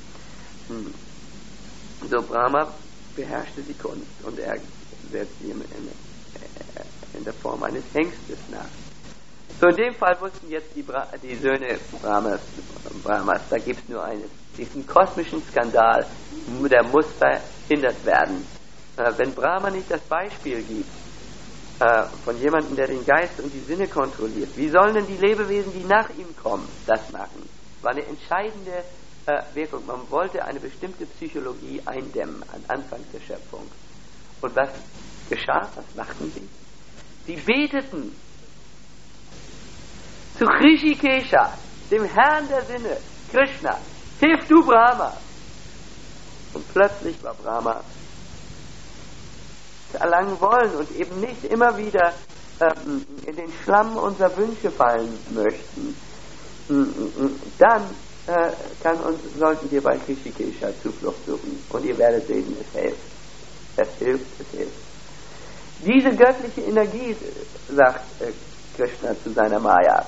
S1: So, Brahma beherrschte die Kunst und er setzte ihm in, in der Form eines Hengstes nach. So, in dem Fall wussten jetzt die, Bra- die Söhne Brahmas, Brahmas, da gibt es nur eines. Diesen kosmischen Skandal, der muss verhindert werden. Äh, wenn Brahma nicht das Beispiel gibt äh, von jemandem, der den Geist und die Sinne kontrolliert, wie sollen denn die Lebewesen, die nach ihm kommen, das machen? Das war eine entscheidende äh, Wirkung. Man wollte eine bestimmte Psychologie eindämmen am Anfang der Schöpfung. Und was geschah? Was machten sie? Sie beteten zu Hrishikesha, dem Herrn der Sinne, Krishna. Hilf du, Brahma! Und plötzlich war Brahma zu erlangen wollen und eben nicht immer wieder ähm, in den Schlamm unserer Wünsche fallen möchten. Dann äh, kann uns, sollten wir bei Hrishikesha Zuflucht suchen und ihr werdet sehen, es hilft. Es hilft, es hilft. Diese göttliche Energie, sagt äh, Krishna zu seiner Maya,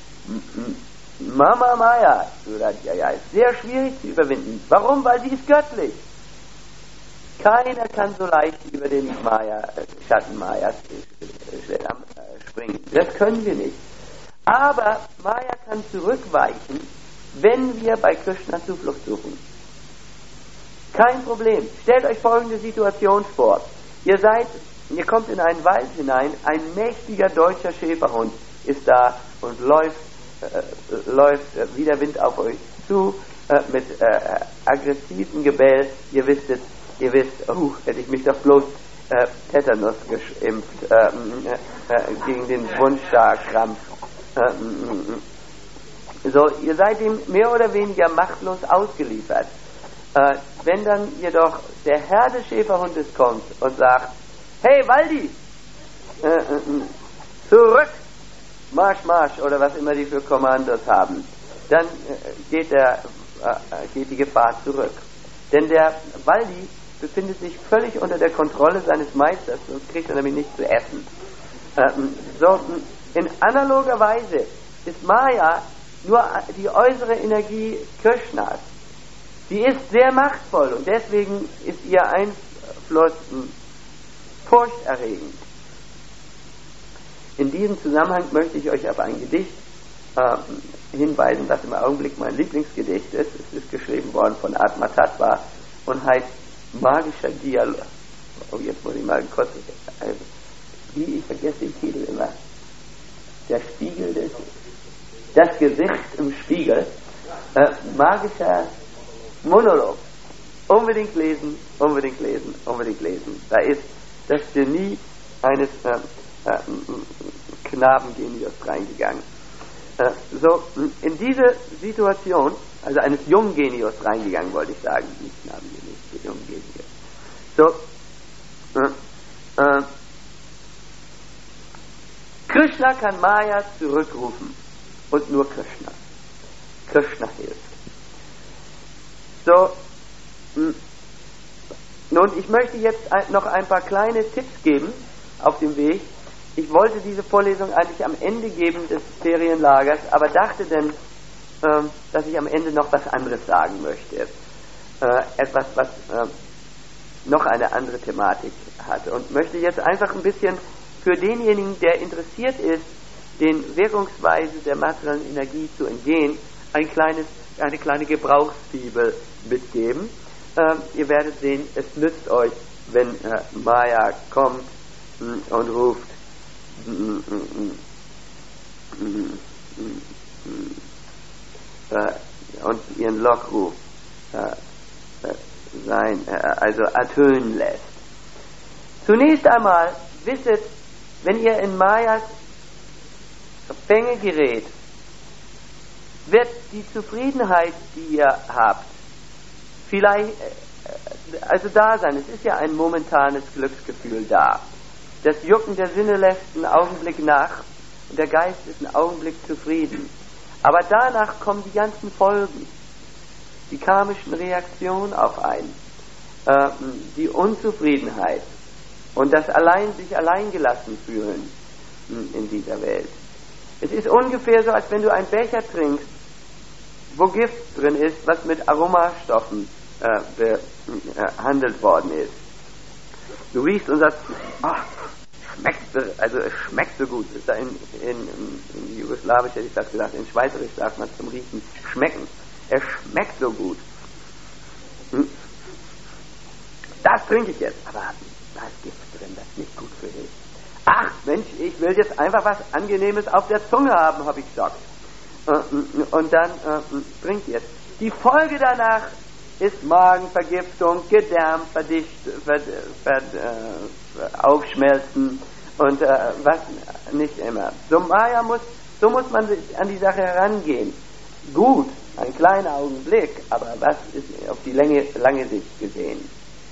S1: Mama Maya, Surajaya, ist sehr schwierig zu überwinden. Warum? Weil sie ist göttlich. Keiner kann so leicht über den Maya, Schatten Mayas springen. Das können wir nicht. Aber Maya kann zurückweichen, wenn wir bei Krishna Zuflucht suchen. Kein Problem. Stellt euch folgende Situation vor. Ihr seid, ihr kommt in einen Wald hinein, ein mächtiger deutscher Schäferhund ist da und läuft Äh, läuft äh, wie der Wind auf euch zu, äh, mit äh, aggressivem Gebell. Ihr wisst es, ihr wisst, oh, hätte ich mich doch bloß äh, Tetanus geimpft, äh, äh, äh, gegen den Wundstarkrampf. Äh, So, ihr seid ihm mehr oder weniger machtlos ausgeliefert. Äh, wenn dann jedoch der Herr des Schäferhundes kommt und sagt, hey Waldi, äh, äh, zurück, Marsch, Marsch, oder was immer die für Kommandos haben, dann äh, geht, der, äh, geht die Gefahr zurück. Denn der Waldi befindet sich völlig unter der Kontrolle seines Meisters, sonst kriegt er nämlich nichts zu essen. Ähm, so, in analoger Weise ist Maya nur die äußere Energie Krishnas. Sie ist sehr machtvoll und deswegen ist ihr Einfluss furchterregend. In diesem Zusammenhang möchte ich euch auf ein Gedicht äh, hinweisen, das im Augenblick mein Lieblingsgedicht ist. Es ist geschrieben worden von Atma Tattva und heißt Magischer Dialog. Oh, jetzt muss ich mal kurz, also, wie, ich vergesse den Titel immer. Der Spiegel des, das Gesicht im Spiegel. Äh, magischer Monolog. Unbedingt lesen, unbedingt lesen, unbedingt lesen. Da ist das Genie eines äh, äh, Knabengenius reingegangen. Äh, so, in diese Situation, also eines jungen Genius reingegangen, wollte ich sagen, nicht Knabengenius, jungen Genius. So, äh, äh, Krishna kann Maya zurückrufen und nur Krishna. Krishna hilft. So, mh. Nun, ich möchte jetzt noch ein paar kleine Tipps geben auf dem Weg. Ich wollte diese Vorlesung eigentlich am Ende geben des Ferienlagers, aber dachte dann, äh, dass ich am Ende noch was anderes sagen möchte. Äh, etwas, was äh, noch eine andere Thematik hat. Und möchte jetzt einfach ein bisschen für denjenigen, der interessiert ist, den Wirkungsweise der materiellen Energie zu entgehen, ein kleines, eine kleine Gebrauchsbibel mitgeben. Äh, ihr werdet sehen, es nützt euch, wenn äh, Maya kommt mh, und ruft mh, mh, mh, äh, und ihren Lockruf äh, äh, sein, äh, also ertönen lässt. Zunächst einmal wisset, wenn ihr in Mayas Fänge gerät, wird die Zufriedenheit, die ihr habt, vielleicht, also da sein. Es ist ja ein momentanes Glücksgefühl da. Das Jucken der Sinne lässt einen Augenblick nach und der Geist ist einen Augenblick zufrieden. Aber danach kommen die ganzen Folgen, die karmischen Reaktionen auf einen, äh, die Unzufriedenheit und das allein sich alleingelassen fühlen in dieser Welt. Es ist ungefähr so, als wenn du einen Becher trinkst, wo Gift drin ist, was mit Aromastoffen äh, behandelt worden ist. Du riechst und sagst, ach, schmeckt, also es schmeckt so gut. Ist da in, in, in Jugoslawisch hätte ich das gesagt, in Schweizerisch sagt man zum Riechen schmecken. Es schmeckt so gut. Hm? Das trinke ich jetzt, aber da ist Gift drin, das ist nicht gut für dich. Ach Mensch, ich will jetzt einfach was Angenehmes auf der Zunge haben, habe ich gesagt. Und dann äh, trinkt ihr es. Die Folge danach ist Magenvergiftung, Gedärm verdicht, ver, ver, äh, aufschmelzen und äh, was nicht immer. So, Maya muss, so muss man an die Sache herangehen. Gut, ein kleiner Augenblick, aber was ist auf die Länge, lange Sicht gesehen?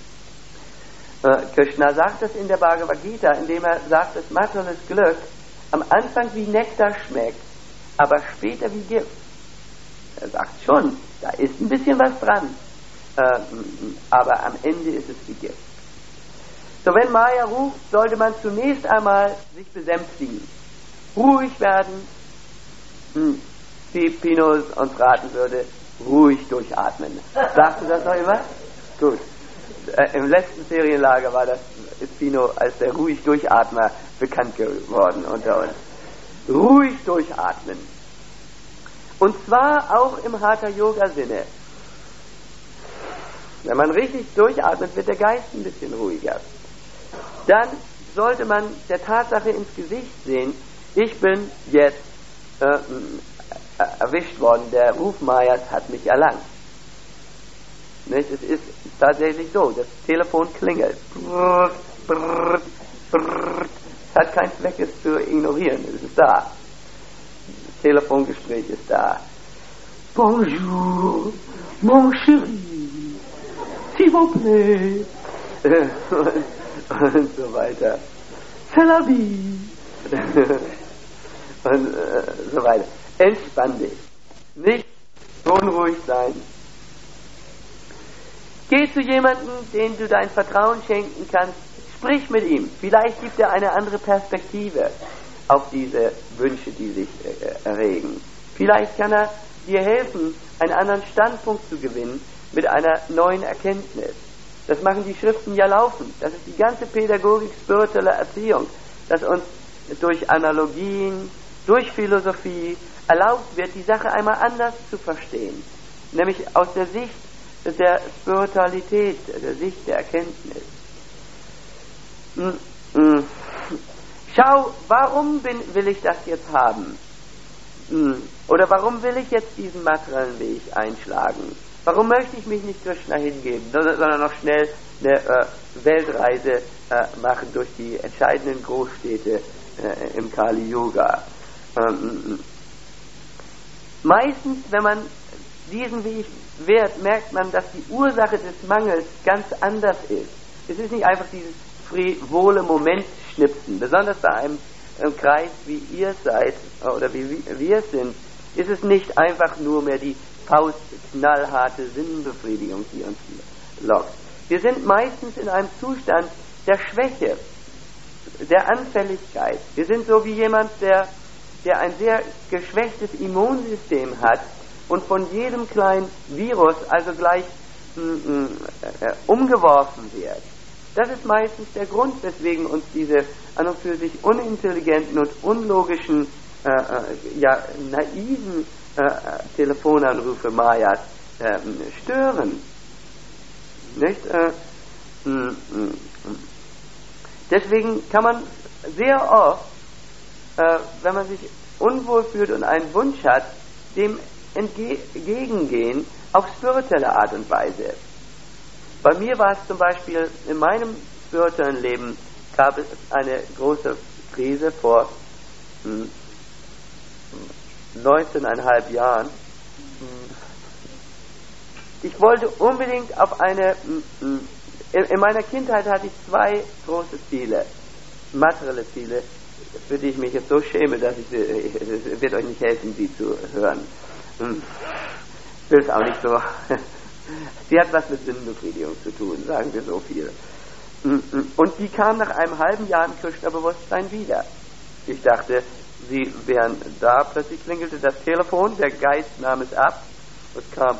S1: Äh, Krishna sagt es in der Bhagavad Gita, indem er sagt, dass materielles Glück am Anfang wie Nektar schmeckt, aber später wie Gift. Er sagt schon, da ist ein bisschen was dran, äh, aber am Ende ist es wie Gift. So, wenn Maya ruft, sollte man zunächst einmal sich besänftigen, ruhig werden, hm, wie Pino uns raten würde, ruhig durchatmen. Sagst du das noch immer? Gut. Äh, Im letzten Ferienlager war das, ist Pino als der ruhig Durchatmer bekannt geworden unter uns. Ruhig durchatmen. Und zwar auch im Hatha-Yoga-Sinne. Wenn man richtig durchatmet, wird der Geist ein bisschen ruhiger. Dann sollte man der Tatsache ins Gesicht sehen, ich bin jetzt äh, erwischt worden, der Ruf Mayas hat mich erlangt. Nicht? Es ist tatsächlich so, das Telefon klingelt. Brrr, brrr, brrr. Es hat keinen Zweck, es zu ignorieren, es ist da. Das Telefongespräch ist da. Bonjour, mon chéri, s'il vous plaît. Und, und so weiter. C'est la vie. Und äh, so weiter. Entspann dich. Nicht unruhig sein. Geh zu jemandem, dem du dein Vertrauen schenken kannst. Sprich mit ihm. Vielleicht gibt er eine andere Perspektive auf diese Wünsche, die sich äh, erregen. Vielleicht kann er dir helfen, einen anderen Standpunkt zu gewinnen mit einer neuen Erkenntnis. Das machen die Schriften ja laufend. Das ist die ganze Pädagogik spiritueller Erziehung, dass uns durch Analogien, durch Philosophie erlaubt wird, die Sache einmal anders zu verstehen. Nämlich aus der Sicht der Spiritualität, der Sicht der Erkenntnis. Schau, warum bin, will ich das jetzt haben? Oder warum will ich jetzt diesen materiellen Weg einschlagen? Warum möchte ich mich nicht Krishna hingeben, sondern noch schnell eine äh, Weltreise äh, machen durch die entscheidenden Großstädte äh, im Kali Yuga? Ähm, meistens, wenn man diesen Weg wählt, merkt man, dass die Ursache des Mangels ganz anders ist. Es ist nicht einfach dieses frivole Momentschnipsen, besonders bei einem, einem Kreis, wie ihr seid oder wie wir sind, ist es nicht einfach nur mehr die faustknallharte Sinnbefriedigung, die uns lockt. Wir sind meistens in einem Zustand der Schwäche, der Anfälligkeit. Wir sind so wie jemand, der, der ein sehr geschwächtes Immunsystem hat und von jedem kleinen Virus also gleich mm, äh, umgeworfen wird. Das ist meistens der Grund, weswegen uns diese an und für sich unintelligenten und unlogischen, äh, äh, ja, naiven äh, Telefonanrufe Mayas äh, stören. Nicht? Äh, mm, mm. Deswegen kann man sehr oft, äh, wenn man sich unwohl fühlt und einen Wunsch hat, dem entgegengehen auf spirituelle Art und Weise. Bei mir war es zum Beispiel, in meinem spirituellen Leben gab es eine große Krise vor hm, neunzehneinhalb Jahren. Ich wollte unbedingt auf eine, hm, in, in meiner Kindheit hatte ich zwei große Ziele, materielle Ziele, für die ich mich jetzt so schäme, dass ich, es wird euch nicht helfen, sie zu hören. Hm. Ich will es auch nicht so. Sie hat was mit Sinnbefriedigung zu tun, sagen wir so viel. Und die kam nach einem halben Jahr im Krishna-Bewusstsein wieder. Ich dachte, sie wären da, plötzlich klingelte das Telefon, der Geist nahm es ab und kam.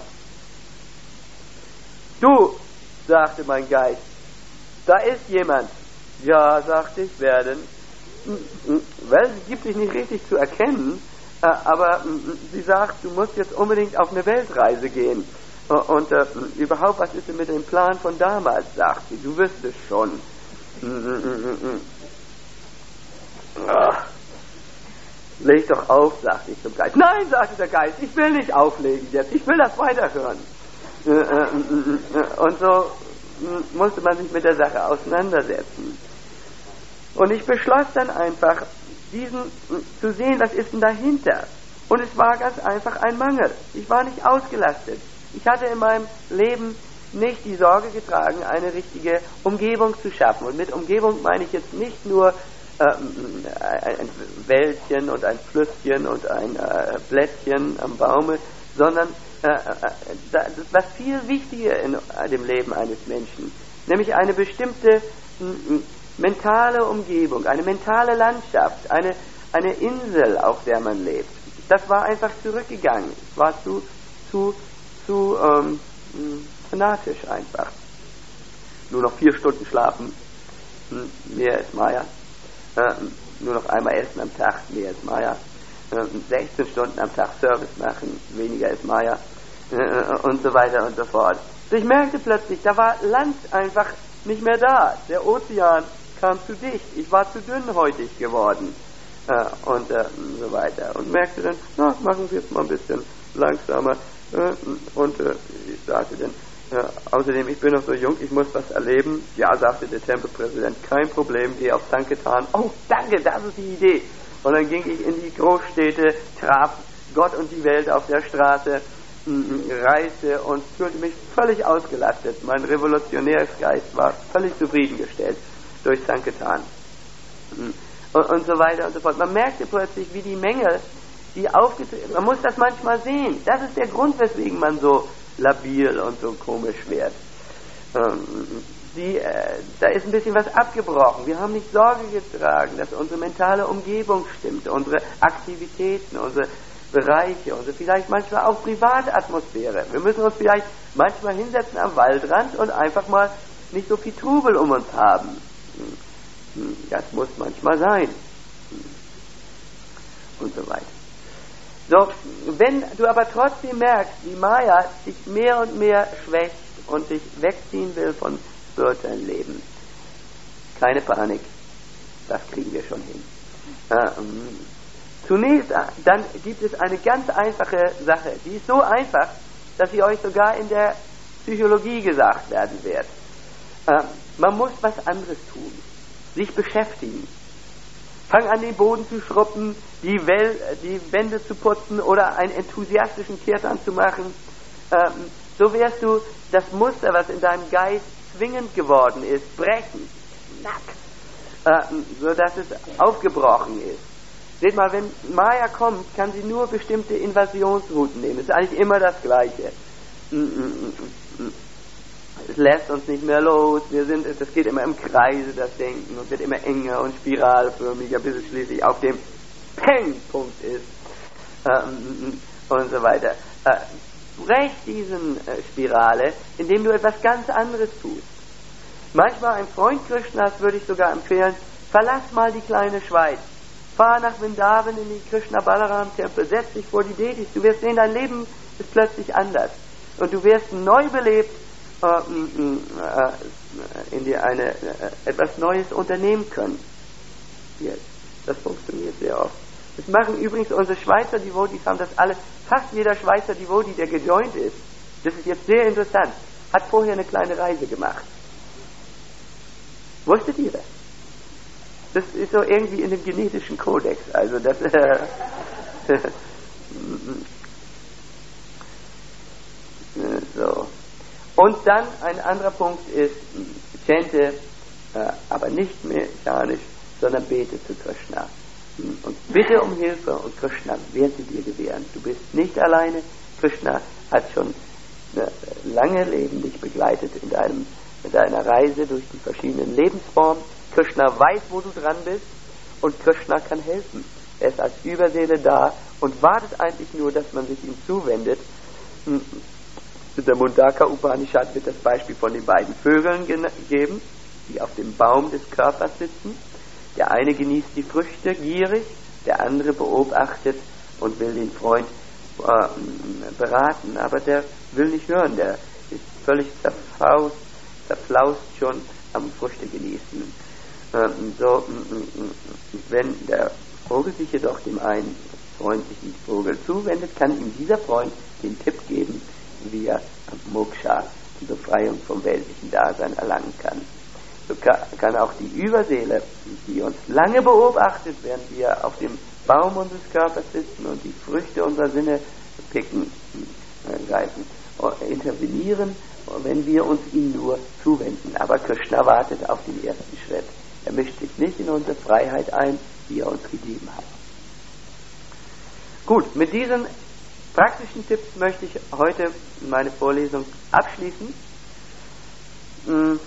S1: Du, sagte mein Geist, da ist jemand. Ja, sagte ich, wer denn? Weil sie gibt sich nicht richtig zu erkennen, aber sie sagt, du musst jetzt unbedingt auf eine Weltreise gehen. Und äh, überhaupt, was ist denn mit dem Plan von damals, sagt sie, du wirst es schon. Ach, leg doch auf, sagte ich zum Geist. Nein, sagte der Geist, ich will nicht auflegen jetzt, ich will das weiterhören. Und so musste man sich mit der Sache auseinandersetzen. Und ich beschloss dann einfach, diesen zu sehen, was ist denn dahinter. Und es war ganz einfach ein Mangel. Ich war nicht ausgelastet. Ich hatte in meinem Leben nicht die Sorge getragen, eine richtige Umgebung zu schaffen. Und mit Umgebung meine ich jetzt nicht nur äh, ein Wäldchen und ein Flüsschen und ein äh, Blättchen am Baume, sondern äh, das, was viel wichtiger in dem Leben eines Menschen, nämlich eine bestimmte m- mentale Umgebung, eine mentale Landschaft, eine, eine Insel, auf der man lebt. Das war einfach zurückgegangen. Es war zu, zu zu ähm, fanatisch einfach. Nur noch vier Stunden schlafen, hm, mehr ist Maya. Äh, nur noch einmal essen am Tag, mehr ist Maya. Äh, sechzehn Stunden am Tag Service machen, weniger ist Maya. Äh, und so weiter und so fort. Ich merkte plötzlich, da war Land einfach nicht mehr da. Der Ozean kam zu dicht. Ich war zu dünnhäutig geworden. Äh, und äh, so weiter. Und merkte dann, na, machen wir jetzt mal ein bisschen langsamer. Und äh, ich sagte dann, äh, außerdem, ich bin noch so jung, ich muss was erleben. Ja, sagte der Tempelpräsident, kein Problem, geh auf Sankirtan. Oh, danke, das ist die Idee. Und dann ging ich in die Großstädte, traf Gott und die Welt auf der Straße reiste und fühlte mich völlig ausgelastet. Mein Revolutionärsgeist war völlig zufriedengestellt durch Sankirtan. Und, und so weiter und so fort. Man merkte plötzlich, wie die Menge, die aufgetreten, man muss das manchmal sehen. Das ist der Grund, weswegen man so labil und so komisch wird. Ähm, die, äh, da ist ein bisschen was abgebrochen. Wir haben nicht Sorge getragen, dass unsere mentale Umgebung stimmt, unsere Aktivitäten, unsere Bereiche, unsere vielleicht manchmal auch Privatatmosphäre. Wir müssen uns vielleicht manchmal hinsetzen am Waldrand und einfach mal nicht so viel Trubel um uns haben. Das muss manchmal sein. Und so weiter. So, wenn du aber trotzdem merkst, wie Maya sich mehr und mehr schwächt und sich wegziehen will von spirituellen Leben, keine Panik, das kriegen wir schon hin. Ähm, zunächst, dann gibt es eine ganz einfache Sache, die ist so einfach, dass sie euch sogar in der Psychologie gesagt werden wird. Ähm, man muss was anderes tun, sich beschäftigen. Fang an, den Boden zu schrubben, die, Well, die Wände zu putzen oder einen enthusiastischen Kirtan zu machen. Ähm, so wirst du das Muster, was in deinem Geist zwingend geworden ist, brechen. Knack. Ähm, sodass es aufgebrochen ist. Seht mal, wenn Maya kommt, kann sie nur bestimmte Invasionsrouten nehmen. Es ist eigentlich immer das Gleiche. Es lässt uns nicht mehr los. Wir sind, das geht immer im Kreise, das Denken, und wird immer enger und spiralförmiger, bis es schließlich auf dem Peng-Punkt ist. Ähm, und so weiter. Äh, brech diesen äh, Spirale, indem du etwas ganz anderes tust. Manchmal ein Freund Krishnas würde ich sogar empfehlen, verlass mal die kleine Schweiz. Fahr nach Vrindavan in den Krishna Balaram Tempel, setz dich vor die Detis. Du wirst sehen, dein Leben ist plötzlich anders. Und du wirst neu belebt, äh, äh, in dir eine, äh, etwas Neues unternehmen können. Yes. Das funktioniert sehr oft. Das machen übrigens unsere Schweizer Devotees, haben das alle, fast jeder Schweizer Devotee, der gejoint ist, das ist jetzt sehr interessant, hat vorher eine kleine Reise gemacht. Wusstet ihr das? Das ist so irgendwie in dem genetischen Kodex, also das äh, so. Und dann ein anderer Punkt ist, chante, äh, aber nicht mechanisch, sondern bete zu Krishna. Und bitte um Hilfe, und Krishna wird sie dir gewähren. Du bist nicht alleine. Krishna hat schon lange Leben dich begleitet in deinem, in deiner Reise durch die verschiedenen Lebensformen. Krishna weiß, wo du dran bist, und Krishna kann helfen. Er ist als Überseele da und wartet eigentlich nur, dass man sich ihm zuwendet. In der Mundaka Upanishad wird das Beispiel von den beiden Vögeln gegeben, die auf dem Baum des Körpers sitzen. Der eine genießt die Früchte gierig, der andere beobachtet und will den Freund äh, beraten, aber der will nicht hören, der ist völlig zerflaust, zerflaust schon am Früchte genießen. Ähm, so, wenn der Vogel sich jedoch dem einen freundlichen Vogel zuwendet, kann ihm dieser Freund den Tipp geben, wie er Moksha, die Befreiung vom weltlichen Dasein, erlangen kann. So kann auch die Überseele, die uns lange beobachtet, während wir auf dem Baum unseres Körpers sitzen und die Früchte unserer Sinne picken, äh, greifen, intervenieren, wenn wir uns ihm nur zuwenden. Aber Krishna wartet auf den ersten Schritt. Er mischt sich nicht in unsere Freiheit ein, die er uns gegeben hat. Gut, mit diesen praktischen Tipps möchte ich heute meine Vorlesung abschließen. Hm.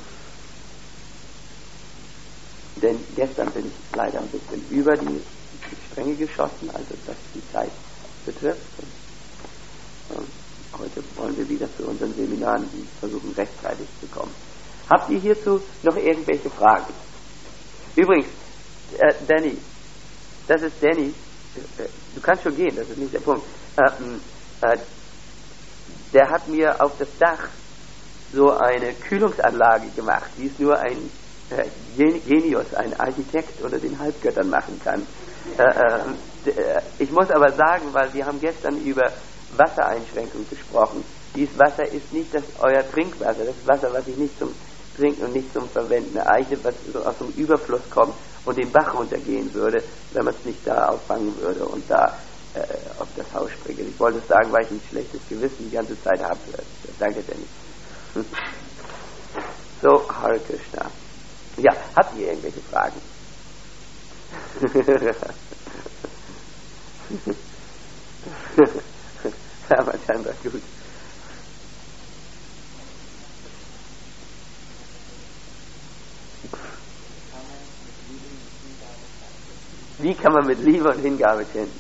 S1: Denn gestern bin ich leider ein bisschen über die Stränge geschossen, also was die Zeit betrifft. Und, äh, heute wollen wir wieder zu unseren Seminaren versuchen, rechtzeitig zu kommen. Habt ihr hierzu noch irgendwelche Fragen? Übrigens, äh, Danny, das ist Danny, äh, du kannst schon gehen, das ist nicht der Punkt. Äh, äh, der hat mir auf das Dach so eine Kühlungsanlage gemacht, die ist nur ein Genius, ein Architekt unter den Halbgöttern machen kann. Äh, äh, ich muss aber sagen, weil wir haben gestern über Wassereinschränkung gesprochen. Dieses Wasser ist nicht das euer Trinkwasser, das ist Wasser, was ich nicht zum Trinken und nicht zum Verwenden eigne, was so aus dem Überfluss kommt und den Bach runtergehen würde, wenn man es nicht da auffangen würde und da äh, auf das Haus springen. Ich wollte es sagen, weil ich ein schlechtes Gewissen die ganze Zeit habe. Danke, Danny. So, Hare Krishna. Ja, habt ihr irgendwelche Fragen? Aber scheinbar gut. Wie kann man mit Liebe und Hingabe finden?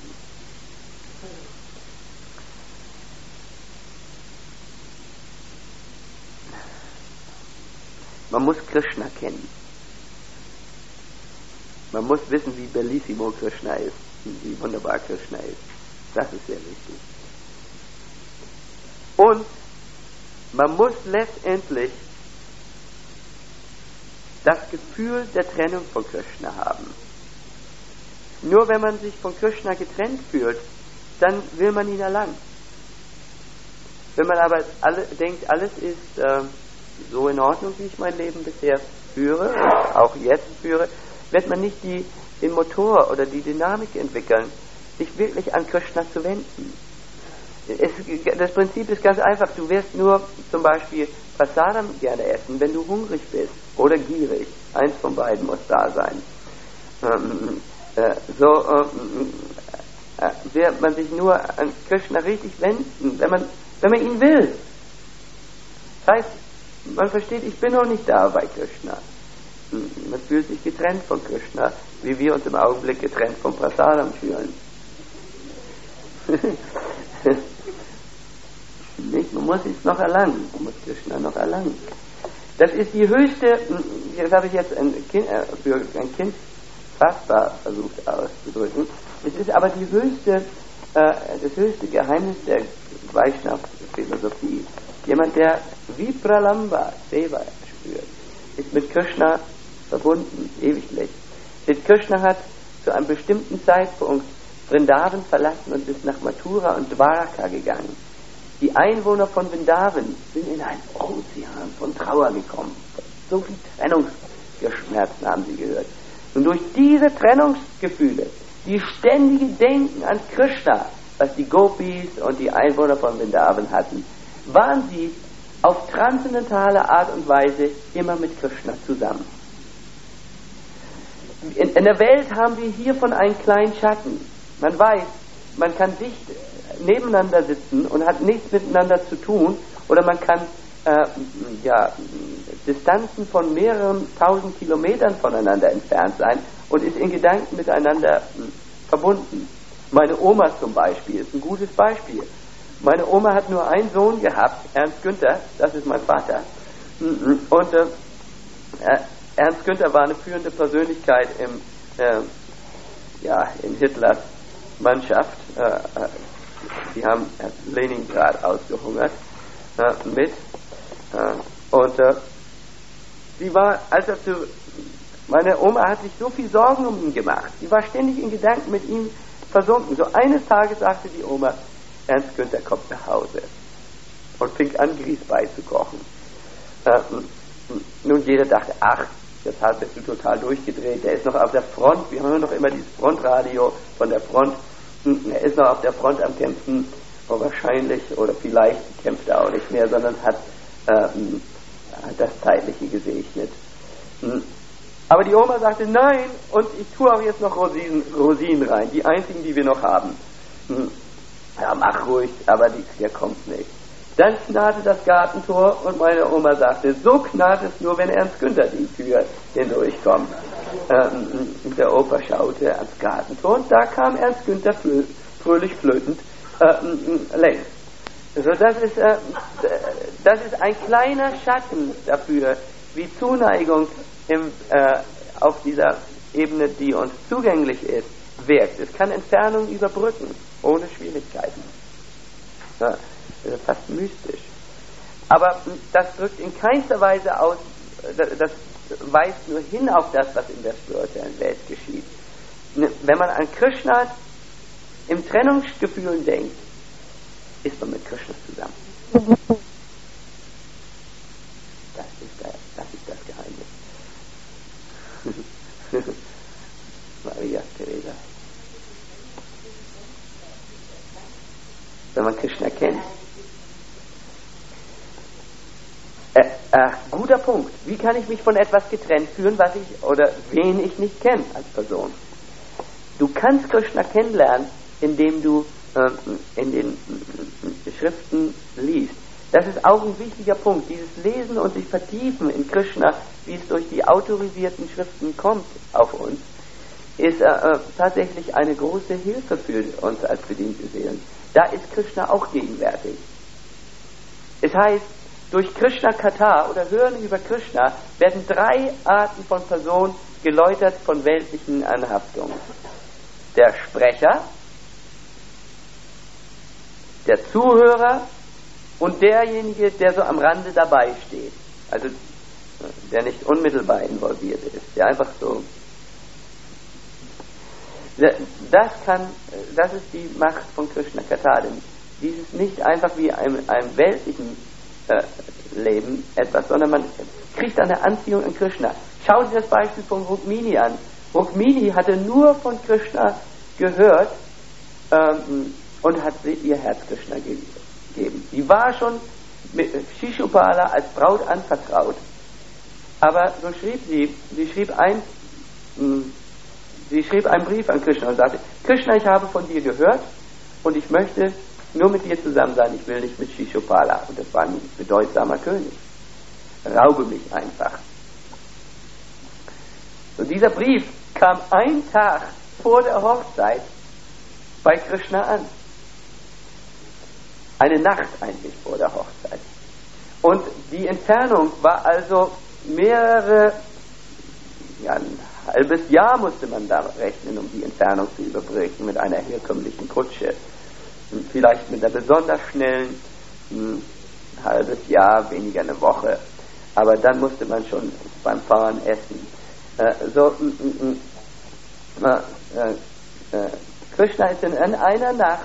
S1: Man muss Krishna kennen. Man muss wissen, wie bellissimo Krishna ist, wie wunderbar Krishna ist. Das ist sehr wichtig. Und man muss letztendlich das Gefühl der Trennung von Krishna haben. Nur wenn man sich von Krishna getrennt fühlt, dann will man ihn erlangen. Wenn man aber alle, denkt, alles ist äh, so in Ordnung, wie ich mein Leben bisher führe, und auch jetzt führe, wird man nicht die, den Motor oder die Dynamik entwickeln, sich wirklich an Krishna zu wenden. Es, das Prinzip ist ganz einfach. Du wirst nur zum Beispiel Prasadam gerne essen, wenn du hungrig bist oder gierig. Eins von beiden muss da sein. Ähm, äh, so ähm, äh, wird man sich nur an Krishna richtig wenden, wenn man, wenn man ihn will. Das heißt, man versteht, ich bin noch nicht da bei Krishna. Man fühlt sich getrennt von Krishna, wie wir uns im Augenblick getrennt vom Prasadam fühlen. Nicht? Man muss es noch erlangen, man muss Krishna noch erlangen. Das ist die höchste, das habe ich jetzt ein Kind, äh, für ein Kind fassbar versucht auszudrücken, es ist aber die höchste, äh, das höchste Geheimnis der Vaishnava-Philosophie. Jemand, der wie Pralamba Seva spürt, ist mit Krishna verbunden, ewiglich. Mit Krishna hat zu einem bestimmten Zeitpunkt Vrindavan verlassen und ist nach Mathura und Dwaraka gegangen. Die Einwohner von Vrindavan sind in einen Ozean von Trauer gekommen. So viel Trennungsschmerzen haben sie gehört. Und durch diese Trennungsgefühle, die ständige Denken an Krishna, was die Gopis und die Einwohner von Vrindavan hatten, waren sie auf transzendentale Art und Weise immer mit Krishna zusammen. In, in der Welt haben wir hiervon einen kleinen Schatten. Man weiß, man kann dicht nebeneinander sitzen und hat nichts miteinander zu tun, oder man kann äh, ja, Distanzen von mehreren tausend Kilometern voneinander entfernt sein und ist in Gedanken miteinander äh, verbunden. Meine Oma zum Beispiel ist ein gutes Beispiel. Meine Oma hat nur einen Sohn gehabt, Ernst Günther, das ist mein Vater. Und äh, Ernst Günther war eine führende Persönlichkeit im, äh, ja, in Hitlers Mannschaft. Äh, die haben Leningrad ausgehungert äh, mit. Äh, und äh, sie war, als er zu, meine Oma hat sich so viel Sorgen um ihn gemacht. Sie war ständig in Gedanken mit ihm versunken. So eines Tages sagte die Oma, Ernst Günther kommt nach Hause und fing an, Grießbrei zu kochen. Äh, nun, jeder dachte, ach, deshalb bist du total durchgedreht, der ist noch auf der Front, wir haben noch immer dieses Frontradio von der Front, er ist noch auf der Front am Kämpfen, und wahrscheinlich oder vielleicht kämpft er auch nicht mehr, sondern hat, äh, hat das Zeitliche gesegnet. Aber die Oma sagte, nein, und ich tue auch jetzt noch Rosinen, Rosinen rein, die einzigen, die wir noch haben. Ja, mach ruhig, aber die, der kommt nicht. Dann knarrte das Gartentor und meine Oma sagte, so knarrt es nur, wenn Ernst Günther die Tür hindurchkommt. Ähm, der Opa schaute ans Gartentor und da kam Ernst Günther flö- fröhlich flötend äh, längs. Also das ist, äh, das ist ein kleiner Schatten dafür, wie Zuneigung im, äh, auf dieser Ebene, die uns zugänglich ist, wirkt. Es kann Entfernung überbrücken, ohne Schwierigkeiten. Ja, das ist fast mystisch. Aber das drückt in keinster Weise aus, das weist nur hin auf das, was in der spirituellen Welt geschieht. Wenn man an Krishna im Trennungsgefühl denkt, ist man mit Krishna zusammen. Das ist, der, das, ist das Geheimnis. Maria Teresa. wenn man Krishna kennt. Äh, äh, guter Punkt. Wie kann ich mich von etwas getrennt fühlen, was ich oder wen ich nicht kenne als Person? Du kannst Krishna kennenlernen, indem du äh, in den äh, Schriften liest. Das ist auch ein wichtiger Punkt. Dieses Lesen und sich vertiefen in Krishna, wie es durch die autorisierten Schriften kommt auf uns, ist äh, tatsächlich eine große Hilfe für uns als bediente Seelen. Da ist Krishna auch gegenwärtig. Es heißt, durch Krishna Katha oder Hören über Krishna werden drei Arten von Personen geläutert von weltlichen Anhaftungen. Der Sprecher, der Zuhörer und derjenige, der so am Rande dabei steht. Also der nicht unmittelbar involviert ist, der einfach so. Das kann, das ist die Macht von Krishna Katha, denn dieses nicht einfach wie einem, einem weltlichen äh, Leben etwas, sondern man kriegt eine Anziehung an Krishna. Schauen Sie das Beispiel von Rukmini an. Rukmini hatte nur von Krishna gehört ähm, und hat ihr Herz Krishna gegeben. Sie war schon mit Shishupala als Braut anvertraut. Aber so schrieb sie, sie schrieb ein, mh, sie schrieb einen Brief an Krishna und sagte, Krishna, ich habe von dir gehört und ich möchte nur mit dir zusammen sein, ich will nicht mit Shishupala. Und das war ein bedeutsamer König. Raube mich einfach. Und dieser Brief kam einen Tag vor der Hochzeit bei Krishna an. Eine Nacht eigentlich vor der Hochzeit. Und die Entfernung war also mehrere, ja, ein halbes Jahr musste man da rechnen, um die Entfernung zu überbrücken mit einer herkömmlichen Kutsche. Und vielleicht mit einer besonders schnellen, ein halbes Jahr, weniger eine Woche. Aber dann musste man schon beim Fahren essen. Äh, so, äh, äh, äh, Krishna ist in, in einer Nacht,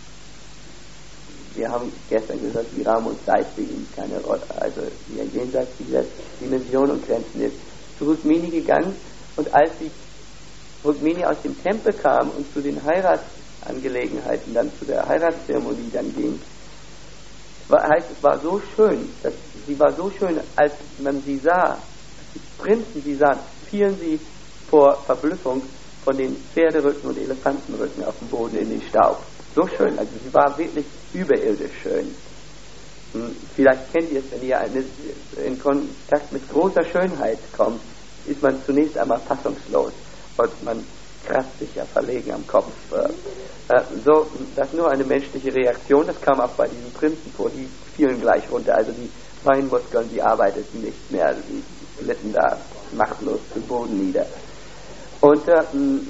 S1: wir haben gestern gesagt, wie Raum und Zeit für ihn keine Rolle, also wie er jenseits dieser Dimension und Grenzen ist, zu Rukmini gegangen und als die Rukmini aus dem Tempel kam und zu den Heiratsangelegenheiten, dann zu der Heiratszeremonie dann ging, war, heißt, es war so schön, dass, sie war so schön, als man sie sah, als die Prinzen sie sahen, fielen sie vor Verblüffung von den Pferderücken und Elefantenrücken auf dem Boden in den Staub. So schön, also sie war wirklich überirdisch schön. Vielleicht kennt ihr es, wenn ihr eine, in Kontakt mit großer Schönheit kommt, ist man zunächst einmal fassungslos und man kratzt sich ja verlegen am Kopf. Äh, so, das ist nur eine menschliche Reaktion, das kam auch bei diesen Prinzen vor, die fielen gleich runter, also die Beinmuskeln, die arbeiteten nicht mehr, die glitten da machtlos zu Boden nieder. Und äh,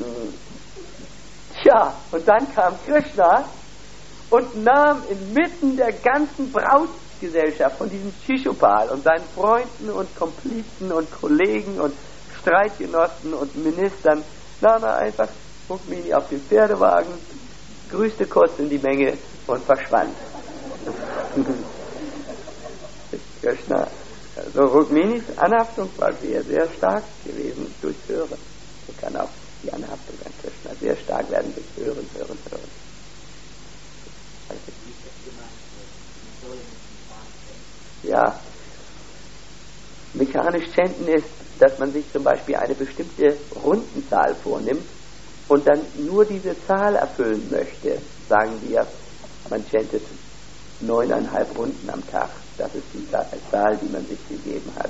S1: tja, und dann kam Krishna und nahm inmitten der ganzen Brautgesellschaft von diesem Shishupal und seinen Freunden und Komplizen und Kollegen und Streitgenossen und Ministern, nahm er einfach Rukmini auf den Pferdewagen, grüßte kurz in die Menge und verschwand. Krishna. Also Rukminis Anhaftung war sehr, sehr stark gewesen durch Hören. So kann auch die Anhaftung an Krishna sehr stark werden durch Hören, Hören, Hören. Ja, mechanisch chanten ist, dass man sich zum Beispiel eine bestimmte Rundenzahl vornimmt und dann nur diese Zahl erfüllen möchte. Sagen wir, man chantet neuneinhalb Runden am Tag. Das ist die Zahl, die man sich gegeben hat.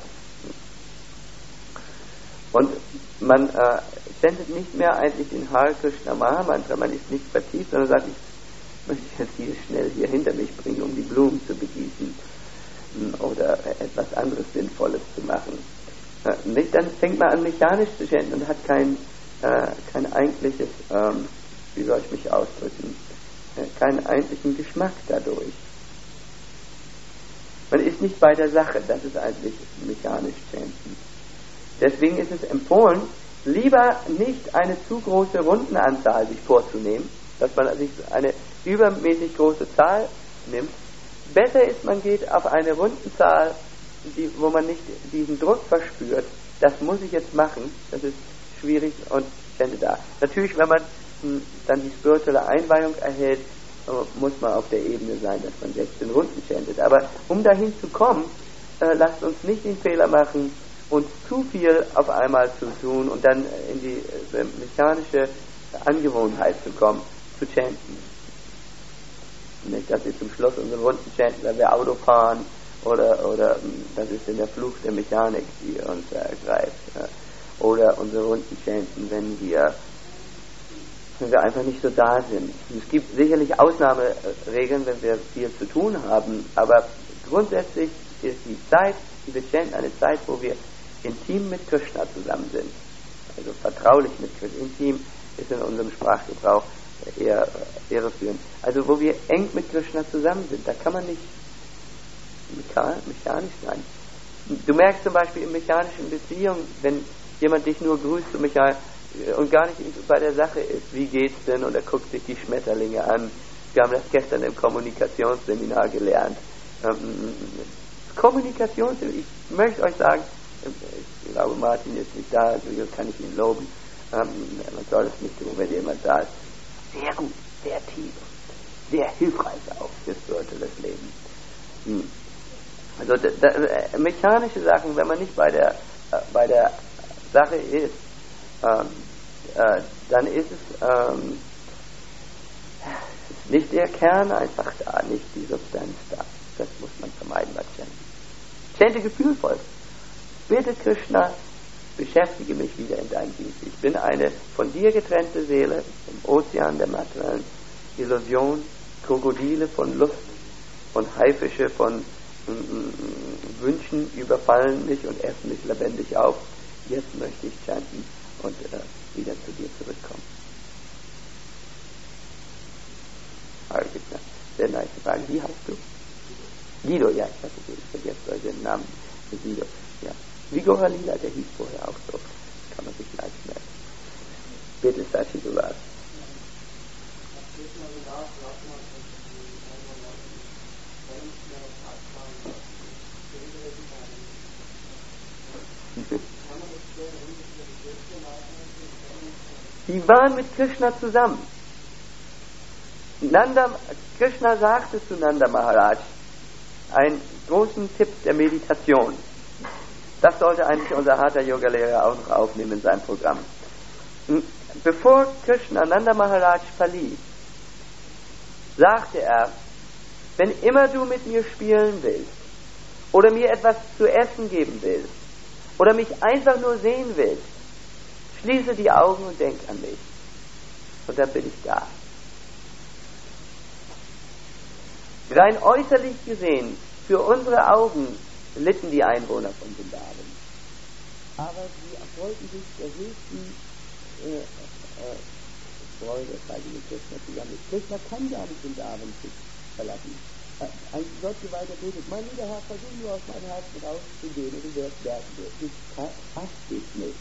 S1: Und man äh, chantet nicht mehr eigentlich den Hare Krishna Mahamantra, man ist nicht vertieft, sondern sagt, ich möchte jetzt hier schnell hier hinter mich bringen, um die Blumen zu begießen oder etwas anderes Sinnvolles zu machen. Äh, nicht, dann fängt man an mechanisch zu chanten und hat kein, äh, kein eigentliches, ähm, wie soll ich mich ausdrücken, äh, keinen eigentlichen Geschmack dadurch. Man ist nicht bei der Sache, das ist eigentlich mechanisch chanten. Deswegen ist es empfohlen, lieber nicht eine zu große Rundenanzahl sich vorzunehmen, dass man sich eine übermäßig große Zahl nimmt. Besser ist, man geht auf eine Rundenzahl, die, wo man nicht diesen Druck verspürt, das muss ich jetzt machen, das ist schwierig und stände da. Natürlich, wenn man m, dann die spirituelle Einweihung erhält, muss man auf der Ebene sein, dass man sechzehn Runden chantet. Aber um dahin zu kommen, äh, lasst uns nicht den Fehler machen, uns zu viel auf einmal zu tun und dann in die äh, mechanische Angewohnheit zu kommen, zu chanten. Nicht, dass wir zum Schluss unsere Runden chanten, wenn wir Auto fahren, oder, oder das ist in der Fluch der Mechanik, die uns ergreift. Ja. Oder unsere Runden chanten, wenn wir wenn wir einfach nicht so da sind. Es gibt sicherlich Ausnahmeregeln, wenn wir viel zu tun haben, aber grundsätzlich ist die Zeit, die wir chanten, eine Zeit, wo wir intim mit Krishna zusammen sind. Also vertraulich mit Krishna. Intim ist in unserem Sprachgebrauch eher irreführend. Also wo wir eng mit Krishna zusammen sind, da kann man nicht mechanisch sein. Du merkst zum Beispiel in mechanischen Beziehungen, wenn jemand dich nur grüßt und, mechanisch, und gar nicht bei der Sache ist, wie geht's denn, und er guckt sich die Schmetterlinge an. Wir haben das gestern im Kommunikationsseminar gelernt. Ähm, Kommunikation, ich möchte euch sagen, ich glaube, Martin ist nicht da, also kann ich ihn loben. Ähm, man soll es nicht tun, wenn jemand da ist. Sehr gut, sehr tief, sehr hilfreich auch fürs spirituelle Leben. Hm. Also da, da, mechanische Sachen, wenn man nicht bei der äh, bei der Sache ist, ähm, äh, dann ist es ähm, ist nicht der Kern einfach da, nicht die Substanz da. Das muss man vermeiden bei Chanting. Chante gefühlvoll. Bitte Krishna, beschäftige mich wieder in deinem Dienst. Ich bin eine von dir getrennte Seele im Ozean der materiellen Illusion. Krokodile von Lust und Haifische von mm, Wünschen überfallen mich und essen mich lebendig auf. Jetzt möchte ich chanten und äh, wieder zu dir zurückkommen. Frage gibt's noch. Sehr nice Frage. Wie heißt du? Guido, ja, ich hatte ich vergesse den Namen. Guido, ja. Vigora Lila, der hieß vorher auch so. Das kann man sich leicht merken. Bitte, Sachi, du warst. Die waren mit Krishna zusammen. Nanda, Krishna sagte zu Nanda Maharaj einen großen Tipp der Meditation. Das sollte eigentlich unser Hatha Yoga Lehrer auch noch aufnehmen in seinem Programm. Bevor Krishna Nanda Maharaj verließ, sagte er, wenn immer du mit mir spielen willst oder mir etwas zu essen geben willst oder mich einfach nur sehen willst, schließe die Augen und denk an mich. Und dann bin ich da. Rein äußerlich gesehen, für unsere Augen litten die Einwohner von Vrindavan. Aber sie erfreuten sich der höchsten äh, äh, Freude, weil sie mit Krishna zusammen ist. Krishna kann gar nicht Vrindavan verlassen. Äh, ein Gott geweihter betet, mein lieber Herr, versuch nur aus meinem Herzen rauszugehen und du wirst merken, du hast dich nicht.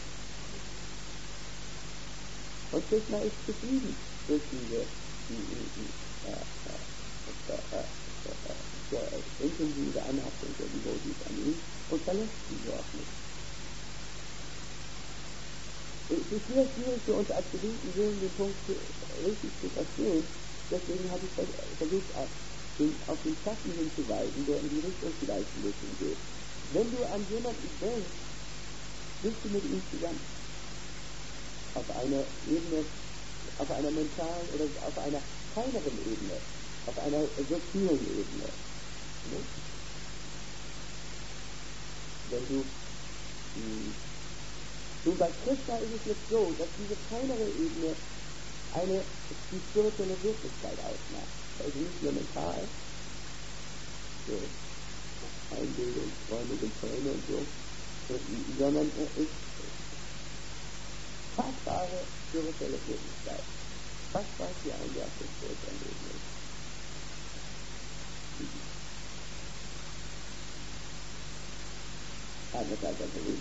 S1: Und Krishna ist zufrieden durch diese die, die, die, äh, äh, äh, äh, sehr intensive Anhaftung der Devotees an ihn und verlässt sie auch nicht. Es ist sehr schwierig für uns als gedienten Seelen, den Punkt richtig zu verstehen. Deswegen habe ich versucht, auf den, auf den Schatten hinzuweisen, der in die Richtung vielleicht ein bisschen geht. Wenn du an jemanden denkst, bist du mit ihm zusammen. Auf einer Ebene, auf einer mentalen oder auf einer feineren Ebene, auf einer subtilen Ebene. Wenn du mh, nun bei Krishna ist es jetzt so, dass diese feinere Ebene eine die spirituelle Wirklichkeit ausmacht. Also nicht nur mental, so Einbildung, Träume und Träume und so, sondern es ist fassbare spirituelle Wirklichkeit. Fassbar ist die Einwirkung der spirituellen Ebene. Eine Seite der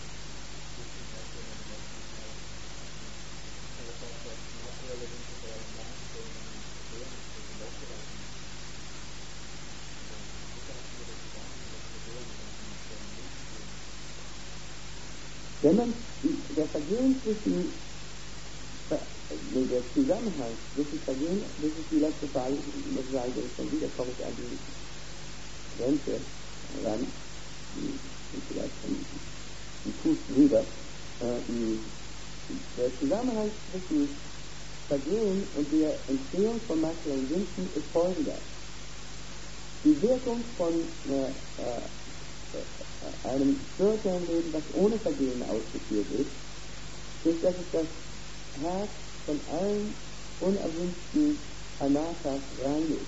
S1: Wenn man der Vergehen zwischen
S2: nee, der Zusammenhang zwischen Vergehen, das ist die letzte Frage, ich muss sagen, wenn ich schon wieder komme ich an die Grenze ran, die, die vielleicht ein, ein Fuß drüber. Äh, der Zusammenhang zwischen Vergehen und der Entstehung von materiellen Sünden ist folgender. Die Wirkung von äh, äh, einem spirituellen Leben, das ohne Vergehen ausgeführt ist, ist, dass es das Herz von allen unerwünschten Anathas reinigt.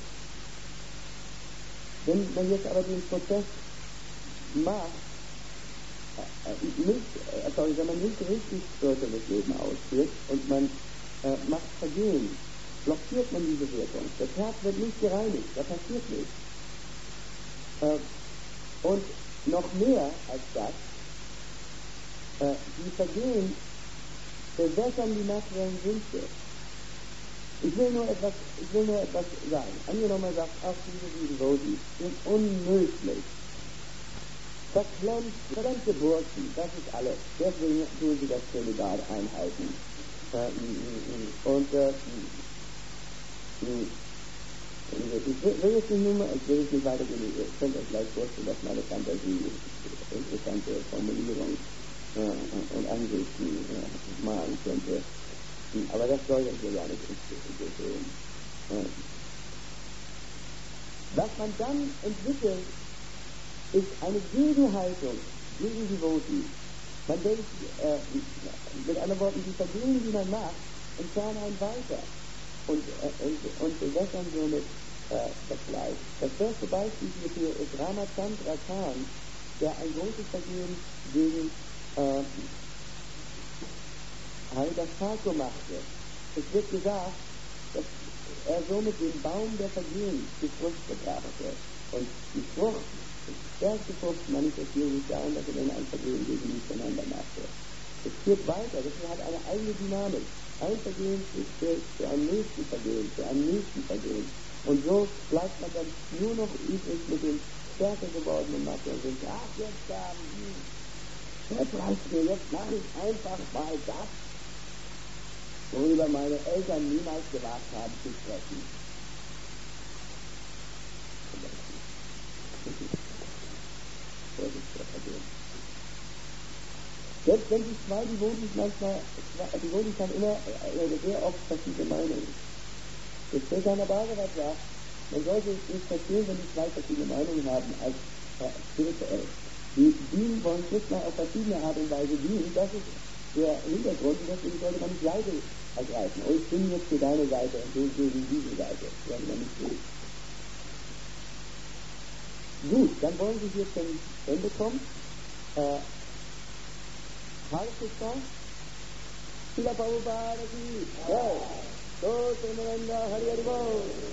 S2: Wenn man jetzt aber den Prozess macht, äh, nicht, äh, sorry, wenn man nicht richtig spirituelles Leben ausführt und man äh, macht Vergehen, blockiert man diese Wirkung. Das Herz wird nicht gereinigt, da passiert nichts. Äh, und noch mehr als das, äh, die Vergehen bewässern die materiellen Wünsche. Ich will nur etwas, ich will nur etwas sagen. Angenommen, man sagt, ach, diese Devotees sind unmöglich. Verklemmt, verklemmte Burschen, das ist alles. Deswegen tun sie das Zölibat einhalten. Äh, und äh, ich will, will es nicht nur mal, ich will es nicht weitergehen, ihr könnt euch gleich vorstellen, dass meine Fantasie interessante Formulierung äh, und Ansichten äh, malen könnte. Aber das soll uns ja gar nicht interessieren. Äh. Was man dann entwickelt, ist eine Gegenhaltung gegen die Devotees. Man denkt, äh, mit anderen Worten, die Vergehen, die man macht, entfernen einen weiter und, äh, und, und bewässern somit äh, das Leid. Das beste Beispiel hierfür ist Ramachandra Khan, der ein großes Vergehen gegen äh, Haridas Thakur machte. Es wird gesagt, dass er somit den Baum der Vergehen zu Frucht gebrachte. Und die Frucht, die stärkste Frucht manifestiert sich darin, dass er dann ein Vergehen gegen miteinander machte. Es führt weiter, das hat eine eigene Dynamik. Ein Vergehen führt zu einem nächsten Vergehen, zu einem nächsten Vergehen. Und so bleibt man dann nur noch übrig mit den stärker gewordenen Masse und denkt, ach, jetzt haben die, jetzt reicht mir, jetzt mache ich einfach mal das, worüber meine Eltern niemals gewagt haben zu sprechen. Selbst wenn die zwei Devotees manchmal, die Devotees haben immer äh, sehr oft verschiedene Meinungen. Das Chaitanya Bhagavat sagt, man sollte nicht verstehen, wenn die zwei verschiedene Meinungen haben, als äh, spirituell. Die dienen wollen Krishna auf verschiedene Art und Weise dienen, das ist der Hintergrund, und deswegen sollte man nicht Seite ergreifen. Oh, ich bin jetzt für deine Seite und du gegen diese Seite. Das sollte man nicht tun. Gut, dann wollen wir hier zum Ende kommen. Äh, Hare Krishna, Srila Prabhupada ki Jai, So Srimanda Hari Hari Bol.